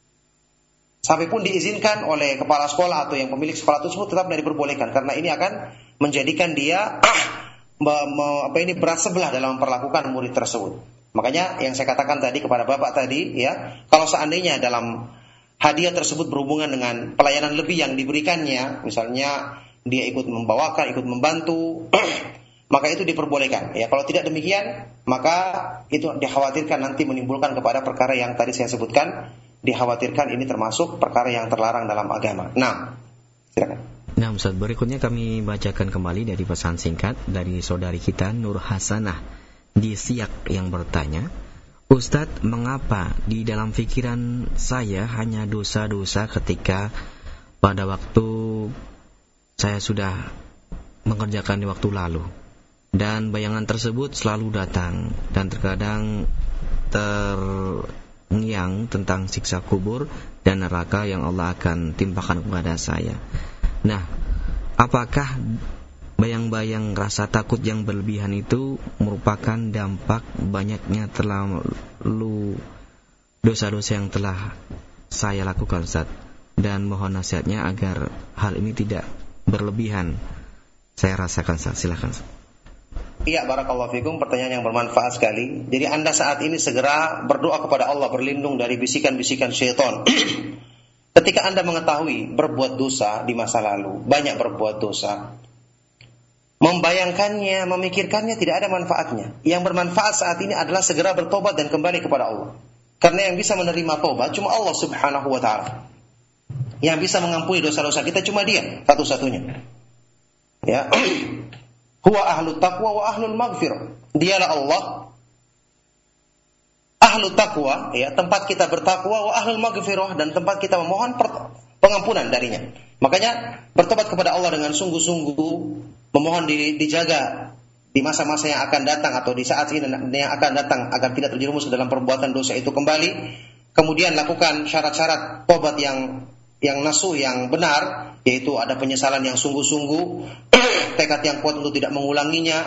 Sampai pun diizinkan oleh kepala sekolah atau yang pemilik sekolah tersebut, tetap tidak diperbolehkan karena ini akan menjadikan dia ah, me, me, apa ini berat sebelah dalam memperlakukan murid tersebut. Makanya yang saya katakan tadi kepada Bapak tadi ya, kalau seandainya dalam hadiah tersebut berhubungan dengan pelayanan lebih yang diberikannya, misalnya dia ikut membawakan, ikut membantu, maka itu diperbolehkan. Ya, kalau tidak demikian, maka itu dikhawatirkan nanti menimbulkan kepada perkara yang tadi saya sebutkan. Dikhawatirkan ini termasuk perkara yang terlarang dalam agama. Nah, silakan. Nah, Ustaz, berikutnya kami bacakan kembali dari pesan singkat dari saudari kita Nur Hasanah di Siak yang bertanya, Ustadz, mengapa di dalam pikiran saya hanya dosa-dosa ketika pada waktu saya sudah mengerjakan di waktu lalu, dan bayangan tersebut selalu datang dan terkadang terngiang tentang siksa kubur dan neraka yang Allah akan timpakan kepada saya. Nah, apakah bayang-bayang rasa takut yang berlebihan itu merupakan dampak banyaknya terlalu dosa-dosa yang telah saya lakukan, Ustaz? Dan mohon nasihatnya agar hal ini tidak berlebihan. Saya rasakan, Ustaz. Silakan, Ustaz. Iya, barakallahu fikum, pertanyaan yang bermanfaat sekali. Jadi Anda saat ini segera berdoa kepada Allah, berlindung dari bisikan-bisikan syaitan. Ketika Anda mengetahui berbuat dosa di masa lalu, banyak berbuat dosa, membayangkannya, memikirkannya tidak ada manfaatnya. Yang bermanfaat saat ini adalah segera bertobat dan kembali kepada Allah. Karena yang bisa menerima tobat cuma Allah Subhanahu wa ta'ala. Yang bisa mengampuni dosa-dosa kita cuma Dia, satu-satunya. Ya. Huwa ahlut taqwa wa ahlul maghfirah. Dialah Allah ahlut taqwa, ya, tempat kita bertakwa, wa ahlul maghfirah, dan tempat kita memohon pengampunan darinya. Makanya bertobat kepada Allah dengan sungguh-sungguh, memohon di, dijaga di masa-masa yang akan datang atau di saat ini yang akan datang agar tidak terjerumus ke dalam perbuatan dosa itu kembali. Kemudian lakukan syarat-syarat tobat yang yang nasuh, yang benar, yaitu ada penyesalan yang sungguh-sungguh, tekad yang kuat untuk tidak mengulanginya,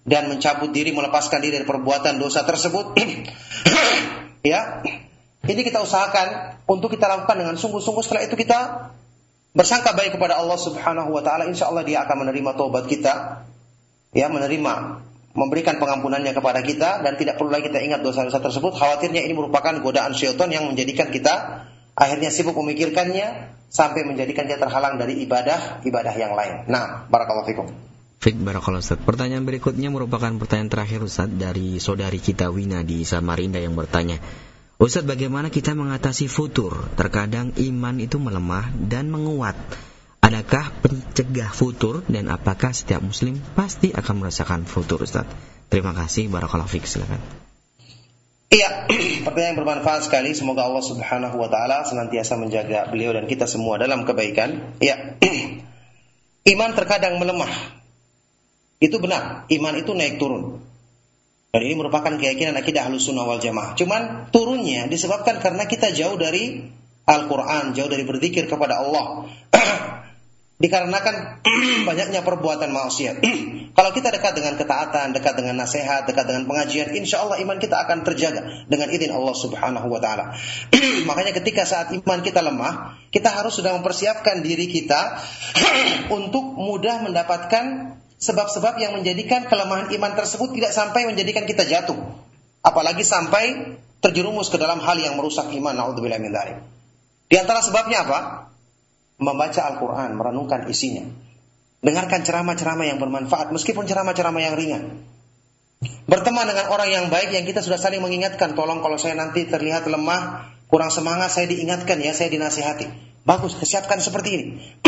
dan mencabut diri, melepaskan diri dari perbuatan dosa tersebut. Ya, ini kita usahakan untuk kita lakukan dengan sungguh-sungguh. Setelah itu kita bersangka baik kepada Allah Subhanahu wa taala, insya Allah Dia akan menerima taubat kita, ya, menerima, memberikan pengampunannya kepada kita, dan tidak perlu lagi kita ingat dosa-dosa tersebut. Khawatirnya ini merupakan godaan syaitan yang menjadikan kita akhirnya sibuk memikirkannya sampai menjadikan dia terhalang dari ibadah-ibadah yang lain. Nah, barakallahu fikum. Fik, barakallahu Ustaz. Pertanyaan berikutnya merupakan pertanyaan terakhir Ustaz dari saudari kita Wina di Samarinda yang bertanya, Ustaz, bagaimana kita mengatasi futur? Terkadang iman itu melemah dan menguat. Adakah pencegah futur dan apakah setiap muslim pasti akan merasakan futur, Ustaz? Terima kasih, barakallahu fiik. Silakan. Iya, pertanyaan yang bermanfaat sekali. Semoga Allah Subhanahu wa taala senantiasa menjaga beliau dan kita semua dalam kebaikan. Iya. Iman terkadang melemah. Itu benar, iman itu naik turun. Dan ini merupakan keyakinan akidah Ahlussunnah wal Jamaah. Cuman turunnya disebabkan karena kita jauh dari Al-Qur'an, jauh dari berzikir kepada Allah. Dikarenakan banyaknya perbuatan maksiat. Kalau kita dekat dengan ketaatan, dekat dengan nasihat, dekat dengan pengajian, insya Allah iman kita akan terjaga dengan izin Allah Subhanahu wa taala. Makanya ketika saat iman kita lemah, kita harus sudah mempersiapkan diri kita untuk mudah mendapatkan sebab-sebab yang menjadikan kelemahan iman tersebut tidak sampai menjadikan kita jatuh. Apalagi sampai terjerumus ke dalam hal yang merusak iman. Na'udzubillah min dzalik. Di antara sebabnya apa? Membaca Al-Quran, merenungkan isinya. Dengarkan ceramah-ceramah yang bermanfaat, meskipun ceramah-ceramah yang ringan. Berteman dengan orang yang baik yang kita sudah saling mengingatkan. Tolong kalau saya nanti terlihat lemah, kurang semangat, saya diingatkan ya, saya dinasihati. Bagus, siapkan seperti ini.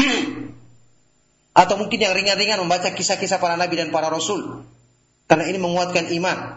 Atau mungkin yang ringan-ringan, membaca kisah-kisah para nabi dan para rasul. Karena ini menguatkan iman.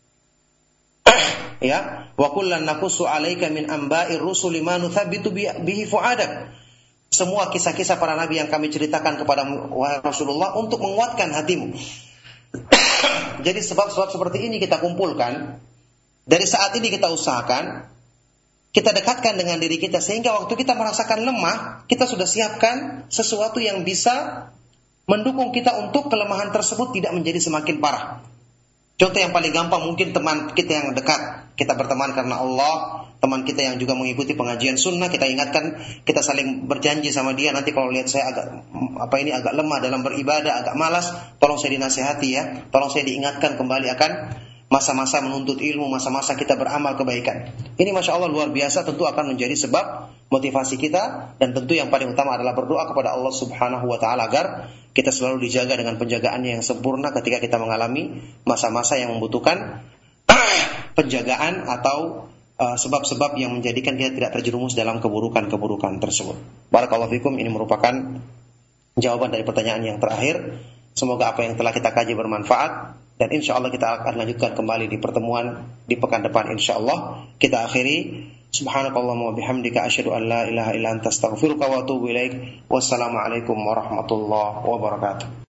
Ya, wa kullan naqussu 'alaika min amba'ir rusuli ma nuthabbitu bihi fu'adak. Semua kisah-kisah para nabi yang kami ceritakan kepada Rasulullah untuk menguatkan hatimu. Jadi sebab-sebab seperti ini kita kumpulkan. Dari saat ini kita usahakan, kita dekatkan dengan diri kita, sehingga waktu kita merasakan lemah, kita sudah siapkan sesuatu yang bisa mendukung kita untuk kelemahan tersebut tidak menjadi semakin parah. Contoh yang paling gampang, mungkin teman kita yang dekat, kita berteman karena Allah, teman kita yang juga mengikuti pengajian sunnah, kita ingatkan, kita saling berjanji sama dia, nanti kalau lihat saya agak apa ini agak lemah dalam beribadah, agak malas, tolong saya dinasihati ya, tolong saya diingatkan kembali akan masa-masa menuntut ilmu, masa-masa kita beramal kebaikan. Ini Masya Allah luar biasa, tentu akan menjadi sebab motivasi kita, dan tentu yang paling utama adalah berdoa kepada Allah Subhanahu wa taala agar kita selalu dijaga dengan penjagaannya yang sempurna ketika kita mengalami masa-masa yang membutuhkan penjagaan atau uh, sebab-sebab yang menjadikan kita tidak terjerumus dalam keburukan-keburukan tersebut. Barakallahu fikum, ini merupakan jawaban dari pertanyaan yang terakhir. Semoga apa yang telah kita kaji bermanfaat, dan insya Allah kita akan lanjutkan kembali di pertemuan di pekan depan insya Allah. Kita akhiri, subhanakallahumma wa bihamdika asyhadu an la ilaha illa anta astaghfiruka wa atubu ilaik. Wassalamualaikum warahmatullahi wabarakatuh.